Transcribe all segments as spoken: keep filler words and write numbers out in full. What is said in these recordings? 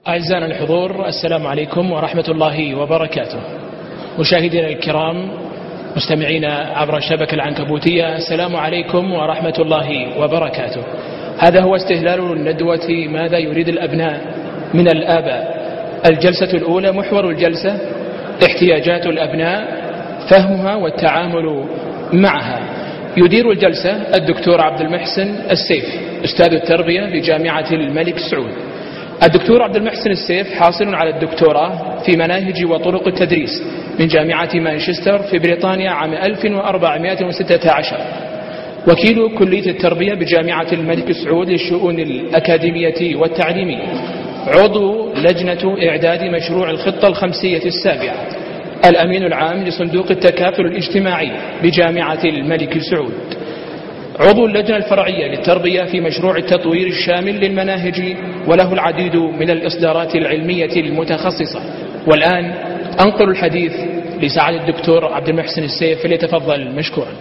أعزائنا الحضور، السلام عليكم ورحمة الله وبركاته. مشاهدينا الكرام مستمعينا عبر الشبكة العنكبوتية، السلام عليكم ورحمة الله وبركاته. هذا هو استهلال الندوة ماذا يريد الأبناء من الآباء. الجلسة الأولى، محور الجلسة احتياجات الأبناء، فهمها والتعامل معها. يدير الجلسة الدكتور عبد المحسن السيف، أستاذ التربية بجامعة الملك سعود. الدكتور عبد المحسن السيف حاصل على الدكتوراه في مناهج وطرق التدريس من جامعة مانشستر في بريطانيا عام ألف وأربعمائة وستة عشر، وكيل كلية التربية بجامعة الملك سعود للشؤون الأكاديمية والتعليمية، عضو لجنة إعداد مشروع الخطة الخمسية السابعة، الأمين العام لصندوق التكافل الاجتماعي بجامعة الملك سعود، عضو اللجنة الفرعية للتربية في مشروع التطوير الشامل للمناهج، وله العديد من الإصدارات العلمية المتخصصة. والآن أنقل الحديث لسعادة الدكتور عبد المحسن السيف، فليتفضل مشكورا.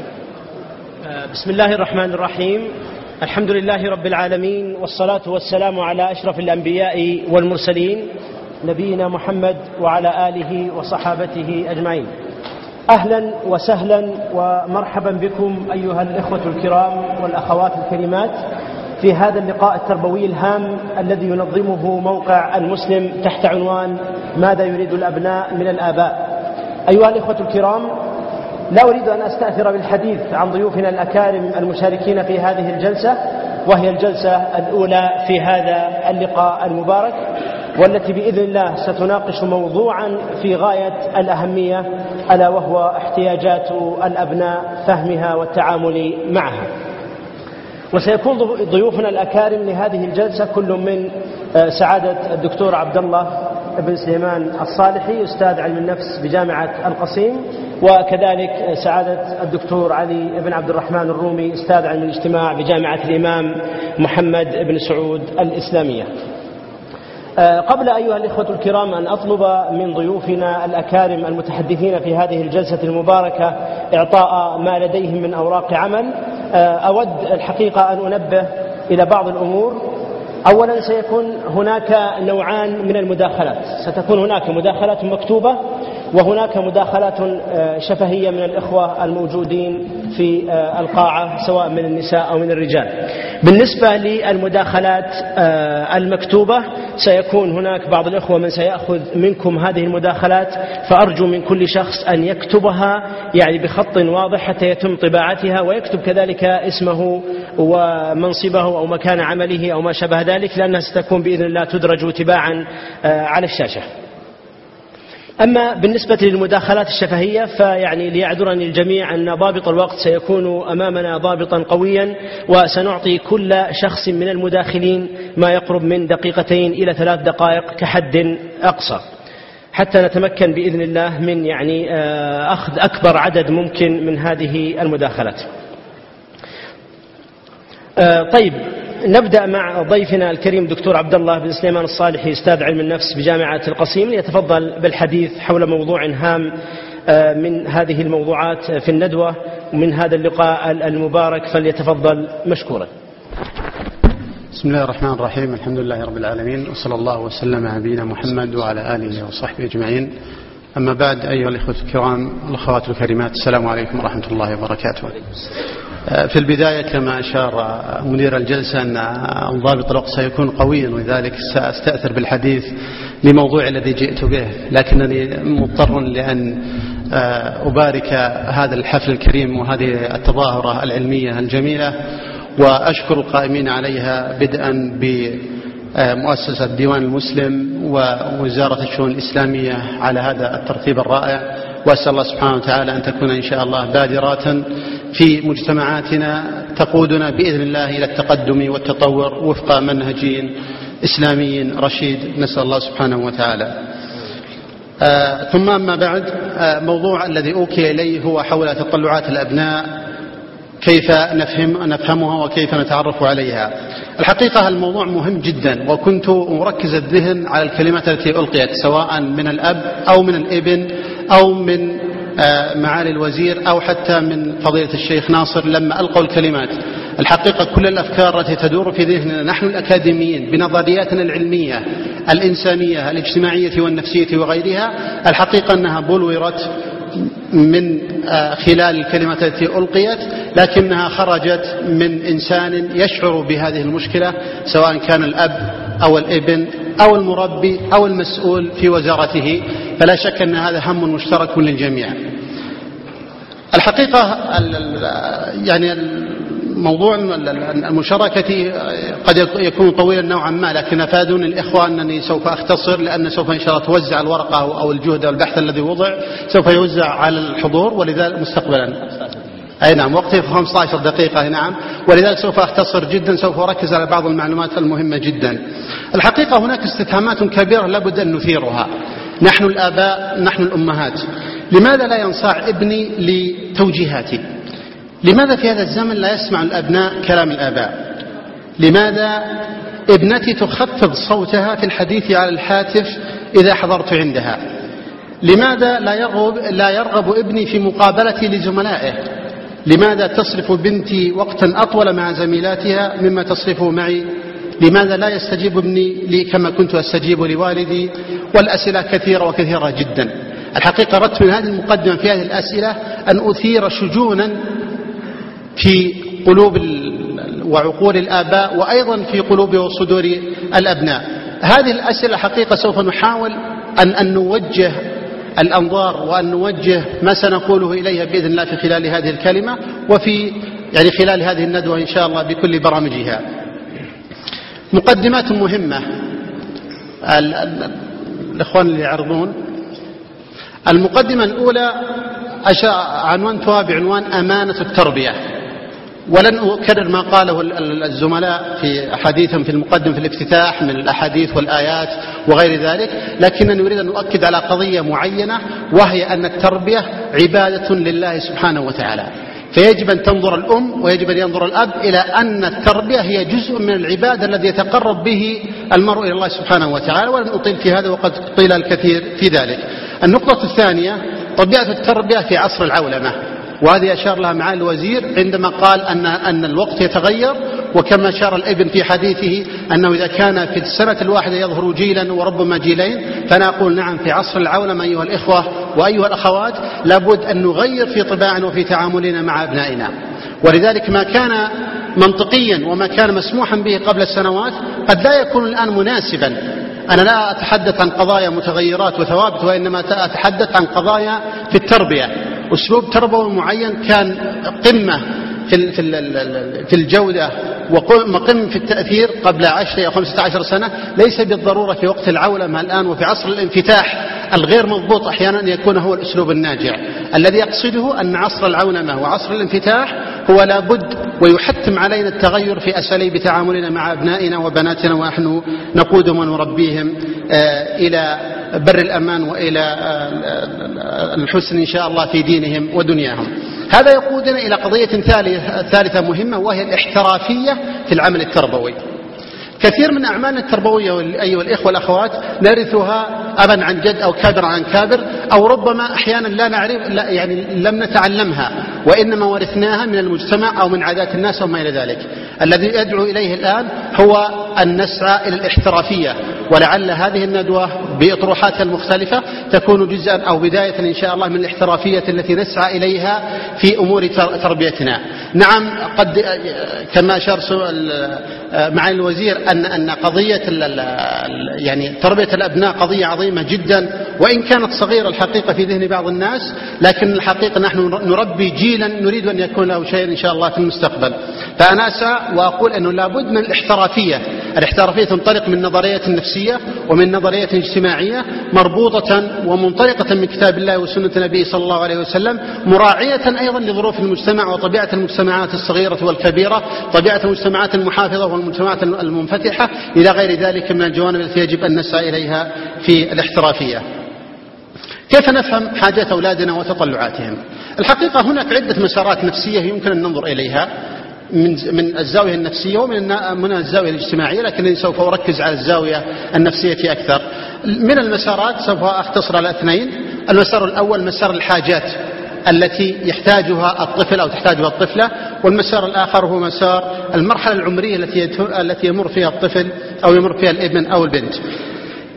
بسم الله الرحمن الرحيم. الحمد لله رب العالمين، والصلاة والسلام على أشرف الأنبياء والمرسلين، نبينا محمد وعلى آله وصحابته أجمعين. أهلا وسهلا ومرحبا بكم أيها الإخوة الكرام والأخوات الكريمات في هذا اللقاء التربوي الهام الذي ينظمه موقع المسلم تحت عنوان ماذا يريد الأبناء من الآباء. أيها الإخوة الكرام، لا أريد أن أستأثر بالحديث عن ضيوفنا الأكارم المشاركين في هذه الجلسة، وهي الجلسة الأولى في هذا اللقاء المبارك، والتي بإذن الله ستناقش موضوعا في غاية الأهمية، ألا وهو احتياجات الأبناء، فهمها والتعامل معها. وسيكون ضيوفنا الأكارم لهذه الجلسة كل من سعادة الدكتور عبد الله بن سليمان الصالحي، أستاذ علم النفس بجامعة القصيم، وكذلك سعادة الدكتور علي بن عبد الرحمن الرومي، أستاذ علم الاجتماع بجامعة الإمام محمد بن سعود الإسلامية. قبل أيها الإخوة الكرام أن أطلب من ضيوفنا الأكارم المتحدثين في هذه الجلسة المباركة إعطاء ما لديهم من أوراق عمل، أود الحقيقة أن أنبه إلى بعض الأمور. أولا، سيكون هناك نوعان من المداخلات، ستكون هناك مداخلات مكتوبة وهناك مداخلات شفهية من الإخوة الموجودين في القاعة سواء من النساء أو من الرجال. بالنسبة للمداخلات المكتوبة، سيكون هناك بعض الإخوة من سيأخذ منكم هذه المداخلات، فأرجو من كل شخص أن يكتبها يعني بخط واضح حتى يتم طباعتها، ويكتب كذلك اسمه ومنصبه أو مكان عمله أو ما شابه ذلك، لأنها ستكون بإذن الله تدرج تباعا على الشاشة. أما بالنسبة للمداخلات الشفهية، فيعني ليعذرني الجميع أن ضابط الوقت سيكون أمامنا ضابطا قويا، وسنعطي كل شخص من المداخلين ما يقرب من دقيقتين إلى ثلاث دقائق كحد أقصى، حتى نتمكن بإذن الله من يعني أخذ أكبر عدد ممكن من هذه المداخلات. طيب، نبدأ مع ضيفنا الكريم دكتور عبد الله بن سليمان الصالحي، أستاذ علم النفس بجامعة القصيم، ليتفضل بالحديث حول موضوع هام من هذه الموضوعات في الندوة ومن هذا اللقاء المبارك، فليتفضل مشكورا. بسم الله الرحمن الرحيم. الحمد لله رب العالمين، وصلى الله وسلم على نبينا محمد وعلى آله وصحبه أجمعين. أما بعد، أيها الإخوة الكرام والأخوات الكريمات، السلام عليكم ورحمة الله وبركاته. في البداية كما أشار مدير الجلسة أن ضابط الوقت سيكون قويا، ولذلك سأستأثر بالحديث لموضوع الذي جئت به، لكنني مضطر لأن أبارك هذا الحفل الكريم وهذه التظاهرة العلمية الجميلة، وأشكر القائمين عليها بدءا بمؤسسة ديوان المسلم ووزارة الشؤون الإسلامية على هذا الترتيب الرائع، وأسأل الله سبحانه وتعالى أن تكون إن شاء الله بادرات في مجتمعاتنا تقودنا بإذن الله إلى التقدم والتطور وفق منهج إسلامي رشيد، نسأل الله سبحانه وتعالى. آه ثم أما بعد، آه موضوع الذي أوكي إليه هو حول تطلعات الأبناء، كيف نفهم نفهمها وكيف نتعرف عليها. الحقيقة الموضوع مهم جدا، وكنت مركز الذهن على الكلمات التي ألقيت سواء من الأب أو من الابن أو من معالي الوزير أو حتى من فضيلة الشيخ ناصر لما ألقوا الكلمات. الحقيقة كل الأفكار التي تدور في ذهننا نحن الأكاديميين بنظرياتنا العلمية الإنسانية الاجتماعية والنفسية وغيرها، الحقيقة أنها بلورت من خلال الكلمات التي ألقيت، لكنها خرجت من إنسان يشعر بهذه المشكلة، سواء كان الأب أو الابن أو المربي أو المسؤول في وزارته، فلا شك أن هذا هم مشترك للجميع. الحقيقة يعني موضوع المشاركة قد يكون طويلا نوعا ما، لكن أفادوني الإخوة أنني سوف أختصر، لأن سوف إن شاء الله توزع الورقة أو الجهد والبحث الذي وضع سوف يوزع على الحضور، ولذلك مستقبلا أي نعم وقتي في خمسة عشر دقيقة نعم، ولذلك سوف أختصر جدا، سوف أركز على بعض المعلومات المهمة جدا. الحقيقة هناك استفهامات كبيرة لابد أن نثيرها، نحن الآباء نحن الأمهات، لماذا لا ينصاع ابني لتوجيهاتي؟ لماذا في هذا الزمن لا يسمع الأبناء كلام الآباء؟ لماذا ابنتي تخفض صوتها في الحديث على الهاتف إذا حضرت عندها؟ لماذا لا يرغب, لا يرغب ابني في مقابلتي لزملائه؟ لماذا تصرف بنتي وقتا أطول مع زميلاتها مما تصرفه معي؟ لماذا لا يستجيب ابني لي كما كنت أستجيب لوالدي؟ والأسئلة كثيرة وكثيرة جدا. الحقيقة أردت من هذه المقدمة في هذه الأسئلة أن أثير شجونا في قلوب وعقول الآباء، وأيضا في قلوب وصدور الأبناء. هذه الأسئلة حقيقة سوف نحاول أن, أن نوجه الأنظار وأن نوجه ما سنقوله إليها بإذن الله في خلال هذه الكلمة، وفي يعني خلال هذه الندوة إن شاء الله بكل برامجها. مقدمات مهمة الإخوان اللي يعرضون. المقدمة الأولى عنوانتها بعنوان أمانة التربية، ولن أكرر ما قاله الزملاء في حديثهم في المقدم في الافتتاح من الأحاديث والآيات وغير ذلك، لكنني أريد أن أؤكد على قضية معينة، وهي أن التربية عبادة لله سبحانه وتعالى، فيجب أن تنظر الأم ويجب أن ينظر الأب إلى أن التربية هي جزء من العبادة الذي يتقرب به المرء إلى الله سبحانه وتعالى، ولن أطيل في هذا وقد قيل الكثير في ذلك. النقطة الثانية طبيعة التربية في عصر العولمة، وهذه أشار لها معالي الوزير عندما قال أن, أن الوقت يتغير، وكما أشار الابن في حديثه أنه إذا كان في السنة الواحدة يظهر جيلا وربما جيلين، فأنا أقول نعم في عصر العولمة أيها الإخوة وأيها الأخوات لابد أن نغير في طباعنا وفي تعاملنا مع أبنائنا. ولذلك ما كان منطقيا وما كان مسموحا به قبل السنوات قد لا يكون الآن مناسبا. أنا لا أتحدث عن قضايا متغيرات وثوابت، وإنما أتحدث عن قضايا في التربية. أسلوب تربوي معين كان قمة في الجودة وقمة في التأثير قبل عشر أو خمسة عشر سنة، ليس بالضرورة في وقت العولمة الآن وفي عصر الانفتاح الغير مضبوط أحيانا أن يكون هو الأسلوب الناجع. الذي يقصده أن عصر العولمة وعصر الانفتاح هو لابد ويحتم علينا التغير في أساليب تعاملنا مع أبنائنا وبناتنا، ونحن نقودهم ونربيهم إلى بر الأمان وإلى الحسن إن شاء الله في دينهم ودنياهم. هذا يقودنا إلى قضية ثالثة مهمة، وهي الاحترافية في العمل التربوي. كثير من أعمالنا التربوية أيها الإخوة والأخوات نرثها أبا عن جد أو كابر عن كابر، أو ربما أحيانا لا نعرف لا يعني لم نتعلمها، وإنما ورثناها من المجتمع أو من عادات الناس وما إلى ذلك. الذي يدعو إليه الآن هو أن نسعى إلى الاحترافية، ولعل هذه الندوة بأطروحاتها المختلفة تكون جزءا أو بداية إن شاء الله من الاحترافية التي نسعى إليها في أمور تربيتنا. نعم قد كما أشار معالي الوزير أن أن قضية يعني تربية الأبناء قضية عظيمة جدا، وإن كانت صغيرة الحقيقة في ذهن بعض الناس، لكن الحقيقة نحن نربي جيلا نريد أن يكون له شيء إن شاء الله في المستقبل. فأنا أسعى وأقول أنه لابد من الاحترافية. الاحترافية تنطلق من نظرية نفسية ومن نظرية اجتماعية مربوطة ومنطلقة من كتاب الله وسنة النبي صلى الله عليه وسلم، مراعية أيضا لظروف المجتمع وطبيعة المجتمعات الصغيرة والكبيرة، طبيعة المجتمعات المحافظة والمجتمعات المنفتحة إلى غير ذلك من الجوانب التي يجب أن نسعى إليها في الاحترافية. كيف نفهم حاجات أولادنا وتطلعاتهم؟ الحقيقة هناك عدة مسارات نفسية يمكن أن ننظر إليها من من الزاوية النفسية ومن من الزاوية الاجتماعية، لكنني سوف أركز على الزاوية النفسية أكثر. من المسارات سوف أختصر على اثنين. المسار الأول مسار الحاجات التي يحتاجها الطفل أو تحتاجها الطفلة، والمسار الآخر هو مسار المرحلة العمرية التي التي يمر فيها الطفل أو يمر فيها الابن أو البنت.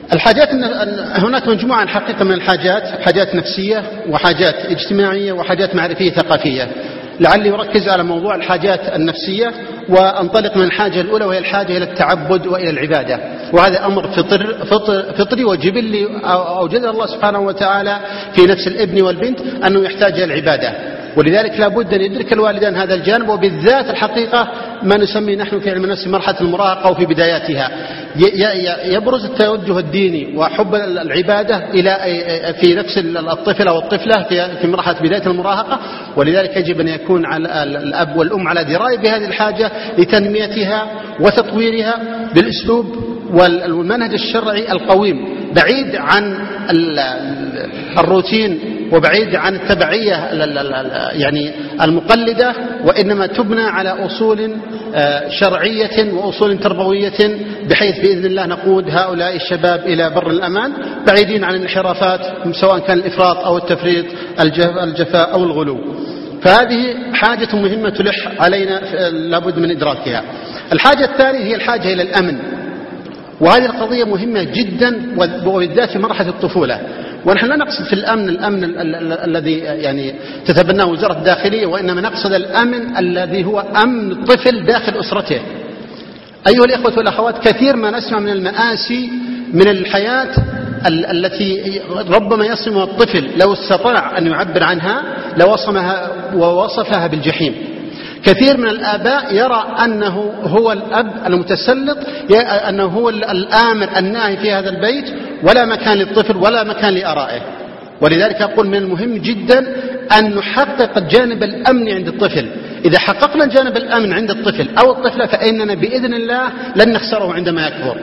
الحاجات، هناك مجموعة الحقيقة من الحاجات، حاجات نفسية وحاجات اجتماعية وحاجات معرفية ثقافية. لعلي أركز على موضوع الحاجات النفسية وأنطلق من الحاجة الأولى، وهي الحاجة إلى التعبد وإلى العبادة. وهذا أمر فطر فطر فطري وجبلي أوجده الله سبحانه وتعالى في نفس الابن والبنت أنه يحتاج إلى العبادة، ولذلك لا بد أن يدرك الوالدان هذا الجانب، وبالذات الحقيقة ما نسمي نحن في علم النفس مرحلة المراهقة وفي بداياتها. يبرز التوجه الديني وحب العبادة إلى في نفس الطفل أو الطفلة في مرحلة بداية المراهقة، ولذلك يجب أن يكون على الأب والأم على دراية بهذه الحاجة لتنميتها وتطويرها بالأسلوب والمنهج الشرعي القويم، بعيد عن الروتين وبعيد عن التبعية يعني المقلدة، وإنما تبنى على أصول شرعية وأصول تربوية، بحيث بإذن الله نقود هؤلاء الشباب إلى بر الأمان، بعيدين عن الانحرافات سواء كان الإفراط أو التفريط، الجفاء أو الغلو. فهذه حاجة مهمة تلح علينا لابد من إدراكها. الحاجة الثانية هي الحاجة إلى الأمن، وهذه القضية مهمة جدا وبالذات في مرحلة الطفولة. ونحن لا نقصد في الأمن الأمن الذي يعني تتبناه وزارة الداخلية، وإنما نقصد الأمن الذي هو أمن الطفل داخل أسرته. أيها الإخوة والأخوات، كثير ما نسمع من المآسي من الحياة التي ربما يصمها الطفل لو استطاع أن يعبر عنها لوصمها ووصفها بالجحيم. كثير من الآباء يرى أنه هو الأب المتسلط، أنه هو الآمر الناهي في هذا البيت، ولا مكان للطفل ولا مكان لآرائه. ولذلك أقول من المهم جدا أن نحقق الجانب الأمني عند الطفل. إذا حققنا الجانب الأمن عند الطفل أو الطفلة فإننا بإذن الله لن نخسره عندما يكبر.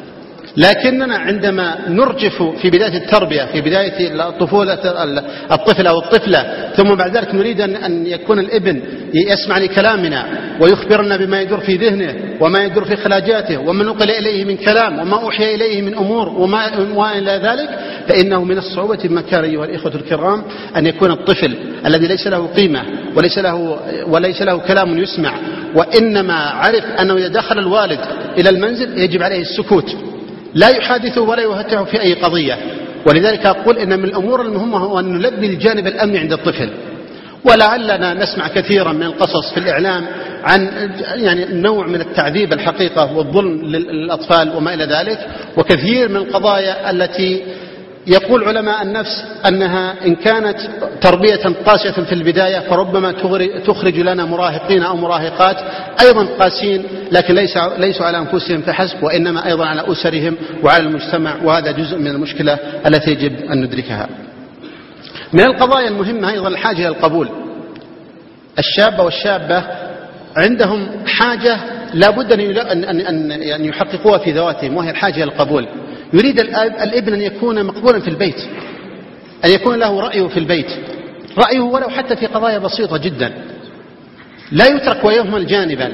لكننا عندما نرجف في بداية التربية، في بداية الطفولة الطفل أو الطفلة، ثم بعد ذلك نريد أن يكون الابن يسمع لكلامنا ويخبرنا بما يدور في ذهنه وما يدور في خلاجاته وما نقل إليه من كلام وما أوحي إليه من أمور وما إلى ذلك، فإنه من الصعوبة بمكان أيها الإخوة الكرام أن يكون الطفل الذي ليس له قيمة وليس له, وليس له كلام يسمع، وإنما عرف أنه إذا دخل الوالد إلى المنزل يجب عليه السكوت، لا يحادثه ولا يهتعه في أي قضية. ولذلك أقول إن من الأمور المهمة هو أن نلبي الجانب الأمني عند الطفل. ولعلنا نسمع كثيرا من القصص في الإعلام عن يعني نوع من التعذيب الحقيقة والظلم للأطفال وما إلى ذلك، وكثير من القضايا التي يقول علماء النفس أنها إن كانت تربية قاسية في البداية فربما تخرج لنا مراهقين أو مراهقات أيضا قاسين، لكن ليس ليسوا على أنفسهم فحسب، وإنما أيضا على أسرهم وعلى المجتمع، وهذا جزء من المشكلة التي يجب أن ندركها. من القضايا المهمة أيضا الحاجة إلى القبول. الشاب والشابة عندهم حاجة لا بد أن يحققوها في ذواتهم، وهي الحاجة إلى القبول. يريد الابن أن يكون مقبولا في البيت، أن يكون له رأيه في البيت، رأيه ولو حتى في قضايا بسيطة جدا، لا يترك ويهمل جانبا.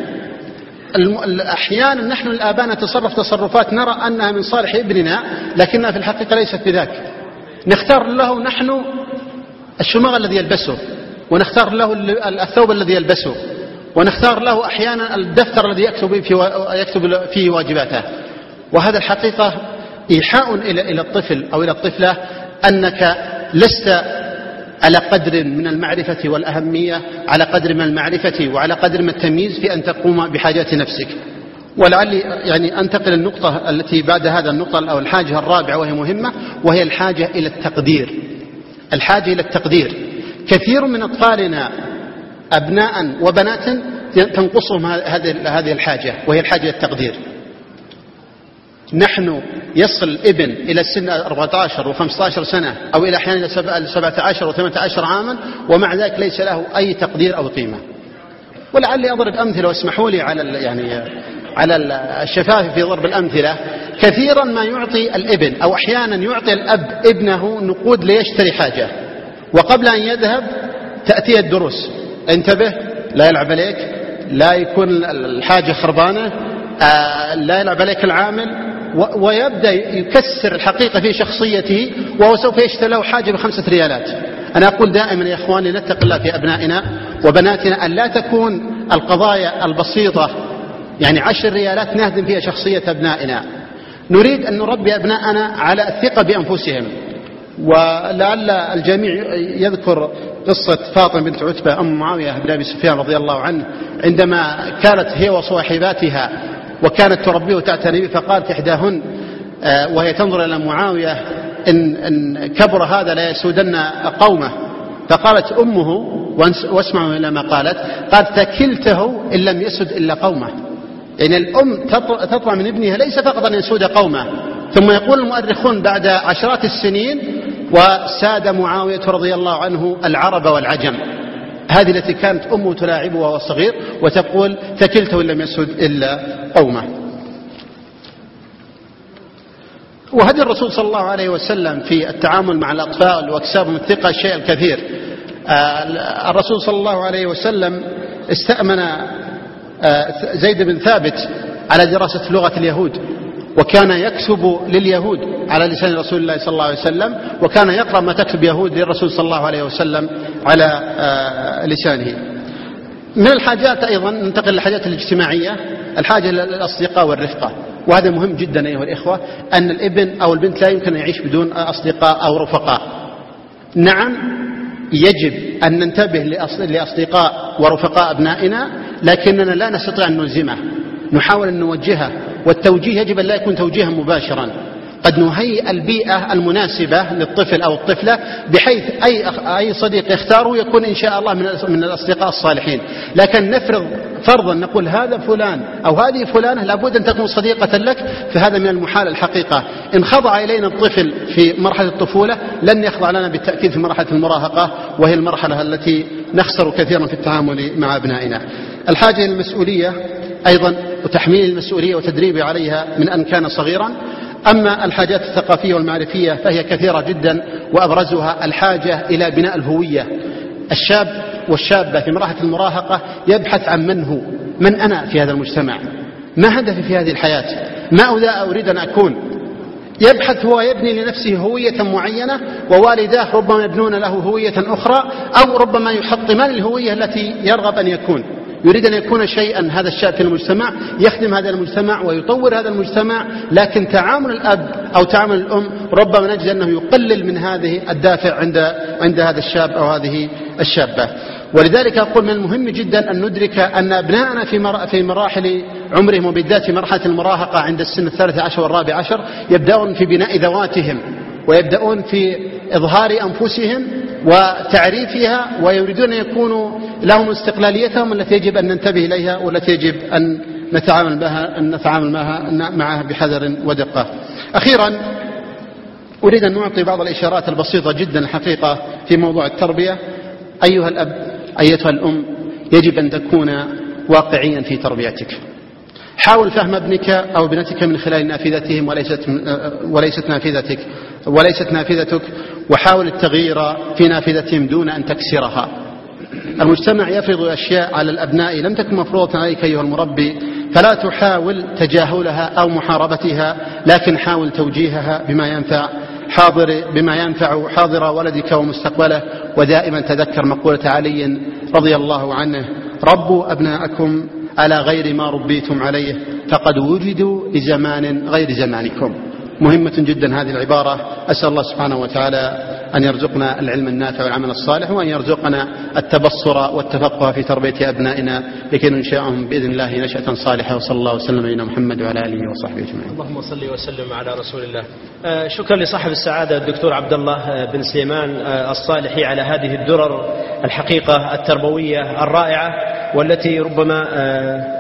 أحيانا نحن الآباء نتصرف تصرفات نرى أنها من صالح ابننا، لكنها في الحقيقة ليست بذاك. نختار له نحن الشماغ الذي يلبسه، ونختار له الثوب الذي يلبسه، ونختار له أحيانا الدفتر الذي يكتب فيه واجباته. وهذا الحقيقة إيحاء إلى الطفل أو إلى الطفلة أنك لست على قدر من المعرفة والأهمية، على قدر من المعرفة وعلى قدر من التمييز في أن تقوم بحاجات نفسك. ولعلي يعني أنتقل النقطة التي بعد هذا النقطة أو الحاجة الرابعة وهي مهمة، وهي الحاجة إلى التقدير. الحاجة إلى التقدير. كثير من أطفالنا أبناء وبنات تنقصهم هذه الحاجة، وهي الحاجة إلى التقدير. نحن يصل الابن إلى السن أربعة عشر وخمسة عشر سنة أو إلى أحيانا سبعة عشر وثمانية عشر عاما، ومع ذلك ليس له أي تقدير أو قيمة. ولعلي أضرب أمثلة واسمحوا لي على يعني على الشفاف في ضرب الأمثلة. كثيرا ما يعطي الابن أو أحيانا يعطي الأب ابنه نقود ليشتري حاجة، وقبل أن يذهب تأتي الدروس: انتبه لا يلعب عليك، لا يكون الحاجة خربانة، لا يلعب عليك العامل، ويبدأ يكسر الحقيقة في شخصيته، وهو سوف يشتري له حاجة بخمسة ريالات. أنا أقول دائما يا إخواني نتق الله في أبنائنا وبناتنا، أن لا تكون القضايا البسيطة يعني عشر ريالات نهدم فيها شخصية أبنائنا. نريد أن نربي أبناءنا على الثقة بأنفسهم. ولعل الجميع يذكر قصة فاطمة بنت عتبة أم معاوية بن أبي سفيان رضي الله عنه، عندما كانت هي وصاحباتها وكانت تربيه تعتني به، فقالت إحداهن وهي تنظر إلى معاوية إن, إن كبر هذا لا يسودن قومه، فقالت أمه واسمعوا إلى ما قالت، قالت تكلته إن لم يسد إلا قومه. يعني الأم تطلع من ابنها ليس فقط أن يسود قومه. ثم يقول المؤرخون بعد عشرات السنين وساد معاوية رضي الله عنه العرب والعجم. هذه التي كانت أمه تلاعبه وهو صغير وتقول تكلته إن لم يسد إلا قومه. وهدي الرسول صلى الله عليه وسلم في التعامل مع الأطفال واكسابهم الثقة الشيء الكثير. الرسول صلى الله عليه وسلم استأمن زيد بن ثابت على دراسة لغة اليهود، وكان يكتب لليهود على لسان رسول الله صلى الله عليه وسلم، وكان يقرأ ما تكتب يهود للرسول صلى الله عليه وسلم على لسانه. من الحاجات أيضا ننتقل للحاجات الاجتماعية، الحاجة للأصدقاء والرفقة، وهذا مهم جدا أيها الإخوة، أن الابن أو البنت لا يمكن أن يعيش بدون أصدقاء أو رفقاء. نعم يجب أن ننتبه لأصدقاء ورفقاء أبنائنا، لكننا لا نستطيع أن نلزمه، نحاول أن نوجهه، والتوجيه يجب أن لا يكون توجيها مباشرا. قد نهيئ البيئة المناسبة للطفل أو الطفلة بحيث أي أي صديق يختاره يكون إن شاء الله من الأصدقاء الصالحين، لكن نفرض فرضا نقول هذا فلان أو هذه فلانة لابد أن تكون صديقة لك، فهذا من المحال الحقيقة. إن خضع إلينا الطفل في مرحلة الطفولة لن يخضع لنا بالتأكيد في مرحلة المراهقة، وهي المرحلة التي نخسر كثيرا في التعامل مع أبنائنا. الحاجة للمسؤولية أيضا، وتحميل المسؤولية وتدريبه عليها من أن كان صغيرا. أما الحاجات الثقافية والمعرفية فهي كثيرة جدا، وأبرزها الحاجة إلى بناء الهوية. الشاب والشابة في مرحلة المراهقة يبحث عن من هو، من أنا في هذا المجتمع، ما هدفي في هذه الحياة، ما أريد أن أكون. يبحث هو يبني لنفسه هوية معينة، ووالداه ربما يبنون له هوية أخرى، أو ربما يحطمان الهوية التي يرغب أن يكون. يريد أن يكون شيئا هذا الشاب في المجتمع، يخدم هذا المجتمع ويطور هذا المجتمع، لكن تعامل الأب أو تعامل الأم ربما نجد أنه يقلل من هذه الدافع عند عند هذا الشاب أو هذه الشابة. ولذلك أقول من المهم جدا أن ندرك أن أبناءنا في في مراحل عمرهم، وبالذات في مرحلة المراهقة عند السن الثالث عشر والرابع عشر، يبدأون في بناء ذواتهم، ويبدأون في إظهار أنفسهم وتعريفها، ويريدون أن يكونوا لهم استقلاليتهم التي يجب أن ننتبه إليها، والتي يجب أن نتعامل معها أن نتعامل معها بحذر ودقة. أخيرا أريد أن نعطي بعض الإشارات البسيطة جدا الحقيقة في موضوع التربية. أيها الأب، أيتها الأم، يجب أن تكون واقعيا في تربيتك. حاول فهم ابنك أو ابنتك من خلال نافذتهم وليست وليست نافذتك وليست نافذتك، وحاول التغيير في نافذتهم دون أن تكسرها. المجتمع يفرض أشياء على الأبناء لم تكن مفروضة عليك أيها المربي، فلا تحاول تجاهلها أو محاربتها، لكن حاول توجيهها بما ينفع حاضر بما ينفع حاضر ولدك ومستقبله. ودائما تذكر مقولة علي رضي الله عنه: ربوا أبناءكم على غير ما ربيتم عليه، فقد وجدوا لزمان غير زمانكم. مهمة جدا هذه العبارة. أسأل الله سبحانه وتعالى أن يرزقنا العلم النافع والعمل الصالح، وأن يرزقنا التبصر والتفقه في تربية أبنائنا لكي ننشأهم بإذن الله نشأة صالحة. وصلى الله وسلم على محمد وعلى آله وصحبه أجمعين. اللهم صل وسلم على رسول الله. آه شكرا لصاحب السعادة الدكتور عبد الله بن سليمان آه الصالحي على هذه الدرر الحقيقة التربوية الرائعة، والتي ربما آه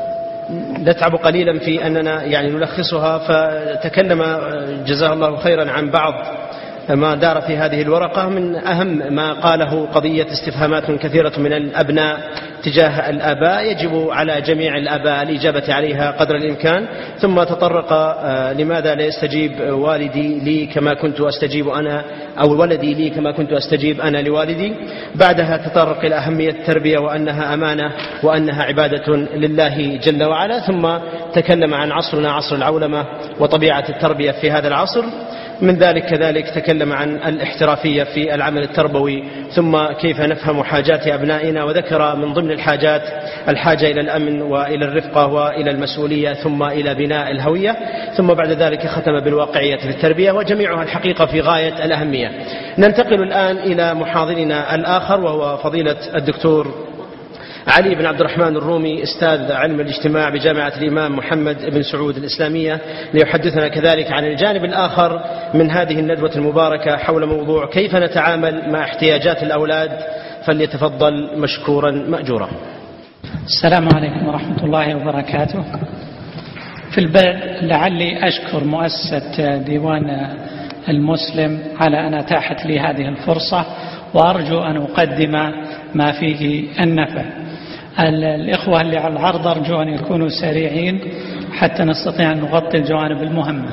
نتعب قليلا في أننا يعني نلخصها. فتكلم جزاه الله خيرا عن بعض ما دار في هذه الورقة. من أهم ما قاله قضية استفهامات كثيرة من الأبناء تجاه الآباء، يجب على جميع الآباء الإجابة عليها قدر الإمكان. ثم تطرق لماذا لا يستجيب والدي لي كما كنت أستجيب أنا، أو ولدي لي كما كنت أستجيب أنا لوالدي. بعدها تطرق إلى أهمية التربية وأنها أمانة وأنها عبادة لله جل وعلا. ثم تكلم عن عصرنا عصر العولمة وطبيعة التربية في هذا العصر. من ذلك كذلك تكلم عن الاحترافية في العمل التربوي، ثم كيف نفهم حاجات أبنائنا، وذكر من ضمن الحاجات الحاجة إلى الأمن وإلى الرفقة وإلى المسؤولية ثم إلى بناء الهوية، ثم بعد ذلك ختم بالواقعية في التربية، وجميعها الحقيقة في غاية الأهمية. ننتقل الآن إلى محاضرنا الآخر وهو فضيلة الدكتور علي بن عبد الرحمن الرومي، أستاذ علم الاجتماع بجامعة الإمام محمد بن سعود الإسلامية، ليحدثنا كذلك عن الجانب الآخر من هذه الندوة المباركة حول موضوع كيف نتعامل مع احتياجات الأولاد. فليتفضل مشكورا مأجورا. السلام عليكم ورحمة الله وبركاته. في البدء لعلي أشكر مؤسسة ديوان المسلم على أن أتاحت لي هذه الفرصة، وأرجو أن أقدم ما فيه النفع. الإخوة اللي على العرض أرجو أن يكونوا سريعين حتى نستطيع أن نغطي الجوانب المهمة.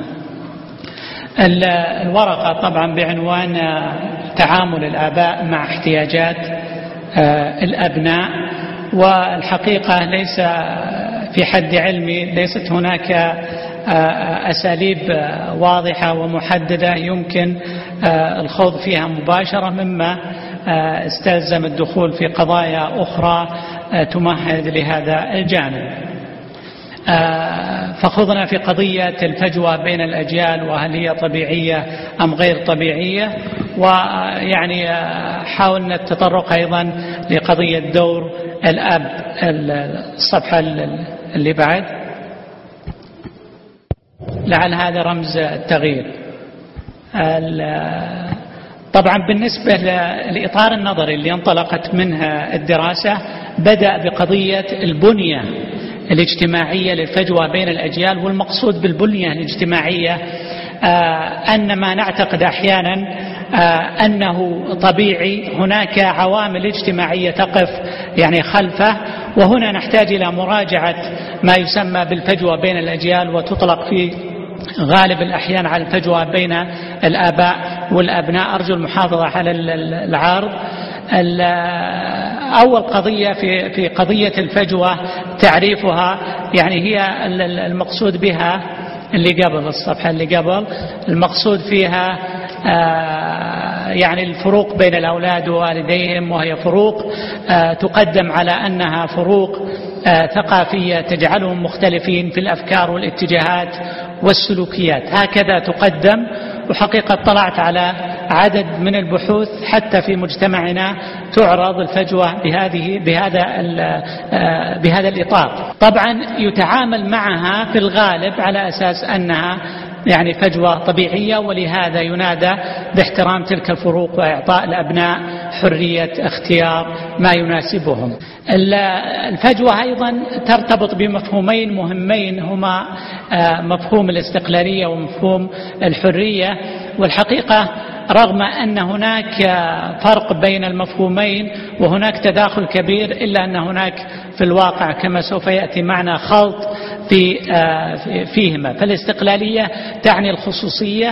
الورقة طبعا بعنوان تعامل الآباء مع احتياجات الأبناء، والحقيقة ليس في حد علمي ليست هناك أساليب واضحة ومحددة يمكن الخوض فيها مباشرة، مما استلزم الدخول في قضايا أخرى تمهد لهذا الجانب. فخضنا في قضية الفجوة بين الأجيال، وهل هي طبيعية أم غير طبيعية، ويعني حاولنا التطرق أيضا لقضية دور الأب. الصفحة اللي بعد لعل هذا رمز التغيير. طبعا بالنسبة للإطار النظري اللي انطلقت منها الدراسة، بدأ بقضية البنية الاجتماعية للفجوة بين الأجيال. والمقصود بالبنية الاجتماعية أن ما نعتقد أحيانا أنه طبيعي هناك عوامل اجتماعية تقف يعني خلفه، وهنا نحتاج إلى مراجعة ما يسمى بالفجوة بين الأجيال، وتطلق في غالب الأحيان على الفجوة بين الآباء والأبناء. أرجو المحافظة على العرض. أول قضية في في قضية الفجوة تعريفها، يعني هي المقصود بها اللي قبل الصفحة اللي قبل المقصود فيها يعني الفروق بين الأولاد ووالديهم، وهي فروق تقدم على أنها فروق ثقافية تجعلهم مختلفين في الأفكار والاتجاهات والسلوكيات، هكذا تقدم. وحقيقة طلعت على عدد من البحوث حتى في مجتمعنا تعرض الفجوة بهذه بهذا بهذا الإطار. طبعا يتعامل معها في الغالب على أساس أنها يعني فجوة طبيعية، ولهذا ينادى باحترام تلك الفروق وإعطاء الأبناء حرية اختيار ما يناسبهم. الفجوة أيضا ترتبط بمفهومين مهمين، هما مفهوم الاستقلالية ومفهوم الحرية. والحقيقة رغم أن هناك فرق بين المفهومين وهناك تداخل كبير، إلا أن هناك في الواقع كما سوف يأتي معنا خلط في فيهما. فالاستقلالية تعني الخصوصية،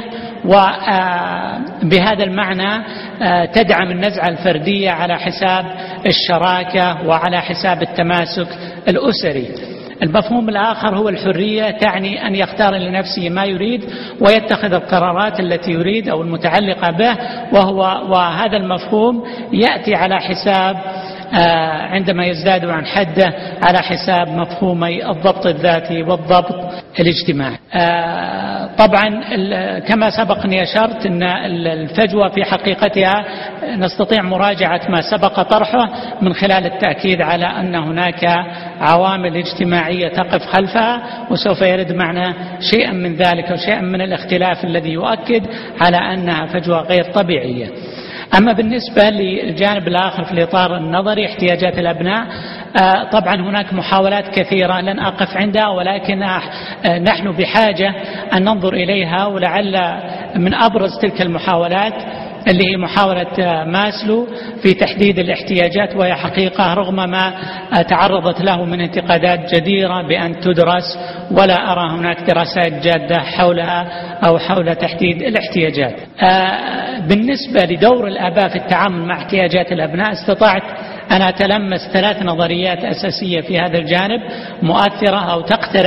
وبهذا المعنى تدعم النزعة الفردية على حساب الشراكة وعلى حساب التماسك الأسري. المفهوم الآخر هو الحرية، تعني أن يختار لنفسه ما يريد ويتخذ القرارات التي يريد أو المتعلقة به، وهو وهذا المفهوم يأتي على حساب عندما يزداد عن حده على حساب مفهومي الضبط الذاتي والضبط الاجتماعي. طبعا كما سبق أني أشرت أن الفجوة في حقيقتها نستطيع مراجعة ما سبق طرحه من خلال التأكيد على أن هناك عوامل اجتماعية تقف خلفها، وسوف يرد معنا شيئا من ذلك وشيئا من الاختلاف الذي يؤكد على أنها فجوة غير طبيعية. أما بالنسبة للجانب الآخر في الإطار النظري احتياجات الأبناء، طبعا هناك محاولات كثيرة لن أقف عندها، ولكن نحن بحاجة أن ننظر إليها. ولعل من أبرز تلك المحاولات اللي هي محاولة ماسلو في تحديد الاحتياجات، وهي حقيقة رغم ما تعرضت له من انتقادات جديرة بأن تدرس، ولا أرى هناك دراسات جادة حولها أو حول تحديد الاحتياجات. بالنسبة لدور الآباء في التعامل مع احتياجات الأبناء، استطعت أن أتلمس ثلاث نظريات أساسية في هذا الجانب مؤثرة أو تقترح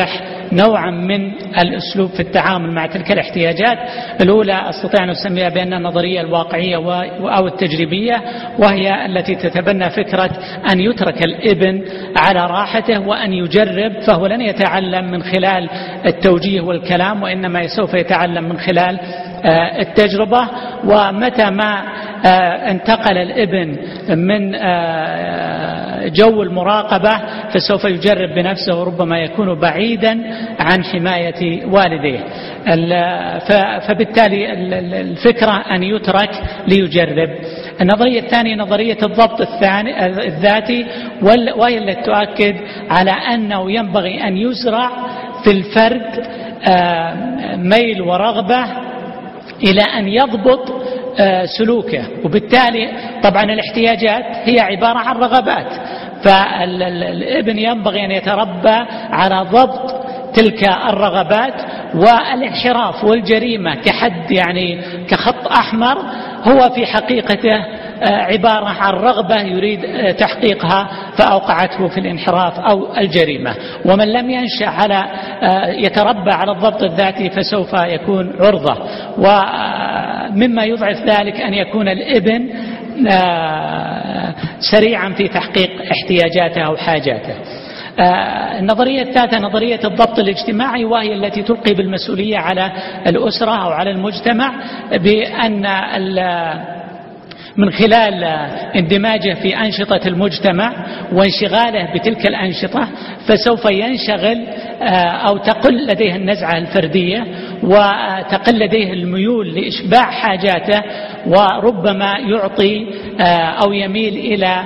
نوعا من الأسلوب في التعامل مع تلك الاحتياجات. الأولى أستطيع أن أسميها بأن النظرية الواقعية أو التجريبية، وهي التي تتبنى فكرة أن يترك الابن على راحته وأن يجرب، فهو لن يتعلم من خلال التوجيه والكلام، وإنما سوف يتعلم من خلال التجربة. ومتى ما انتقل الابن من جو المراقبة فسوف يجرب بنفسه، وربما يكون بعيدا عن حماية والديه. فبالتالي الفكرة أن يترك ليجرب. النظرية الثانية نظرية الضبط الثاني الذاتي، وهي التي تؤكد على أنه ينبغي أن يزرع في الفرد ميل ورغبة إلى أن يضبط سلوكه، وبالتالي طبعا الاحتياجات هي عبارة عن رغبات، فالابن ينبغي أن يتربى على ضبط تلك الرغبات. والانحراف والجريمة كحد يعني كخط أحمر هو في حقيقته عبارة عن رغبة يريد تحقيقها فأوقعته في الانحراف أو الجريمة. ومن لم ينشأ على يتربى على الضبط الذاتي فسوف يكون عرضة. ومما يضعف ذلك أن يكون الابن سريعا في تحقيق احتياجاته أو حاجاته. النظرية الثالثة نظرية الضبط الاجتماعي، وهي التي تلقي بالمسؤولية على الأسرة أو على المجتمع، بأن من خلال اندماجه في أنشطة المجتمع وانشغاله بتلك الأنشطة فسوف ينشغل أو تقل لديه النزعة الفردية وتقل لديه الميول لإشباع حاجاته، وربما يعطي أو يميل إلى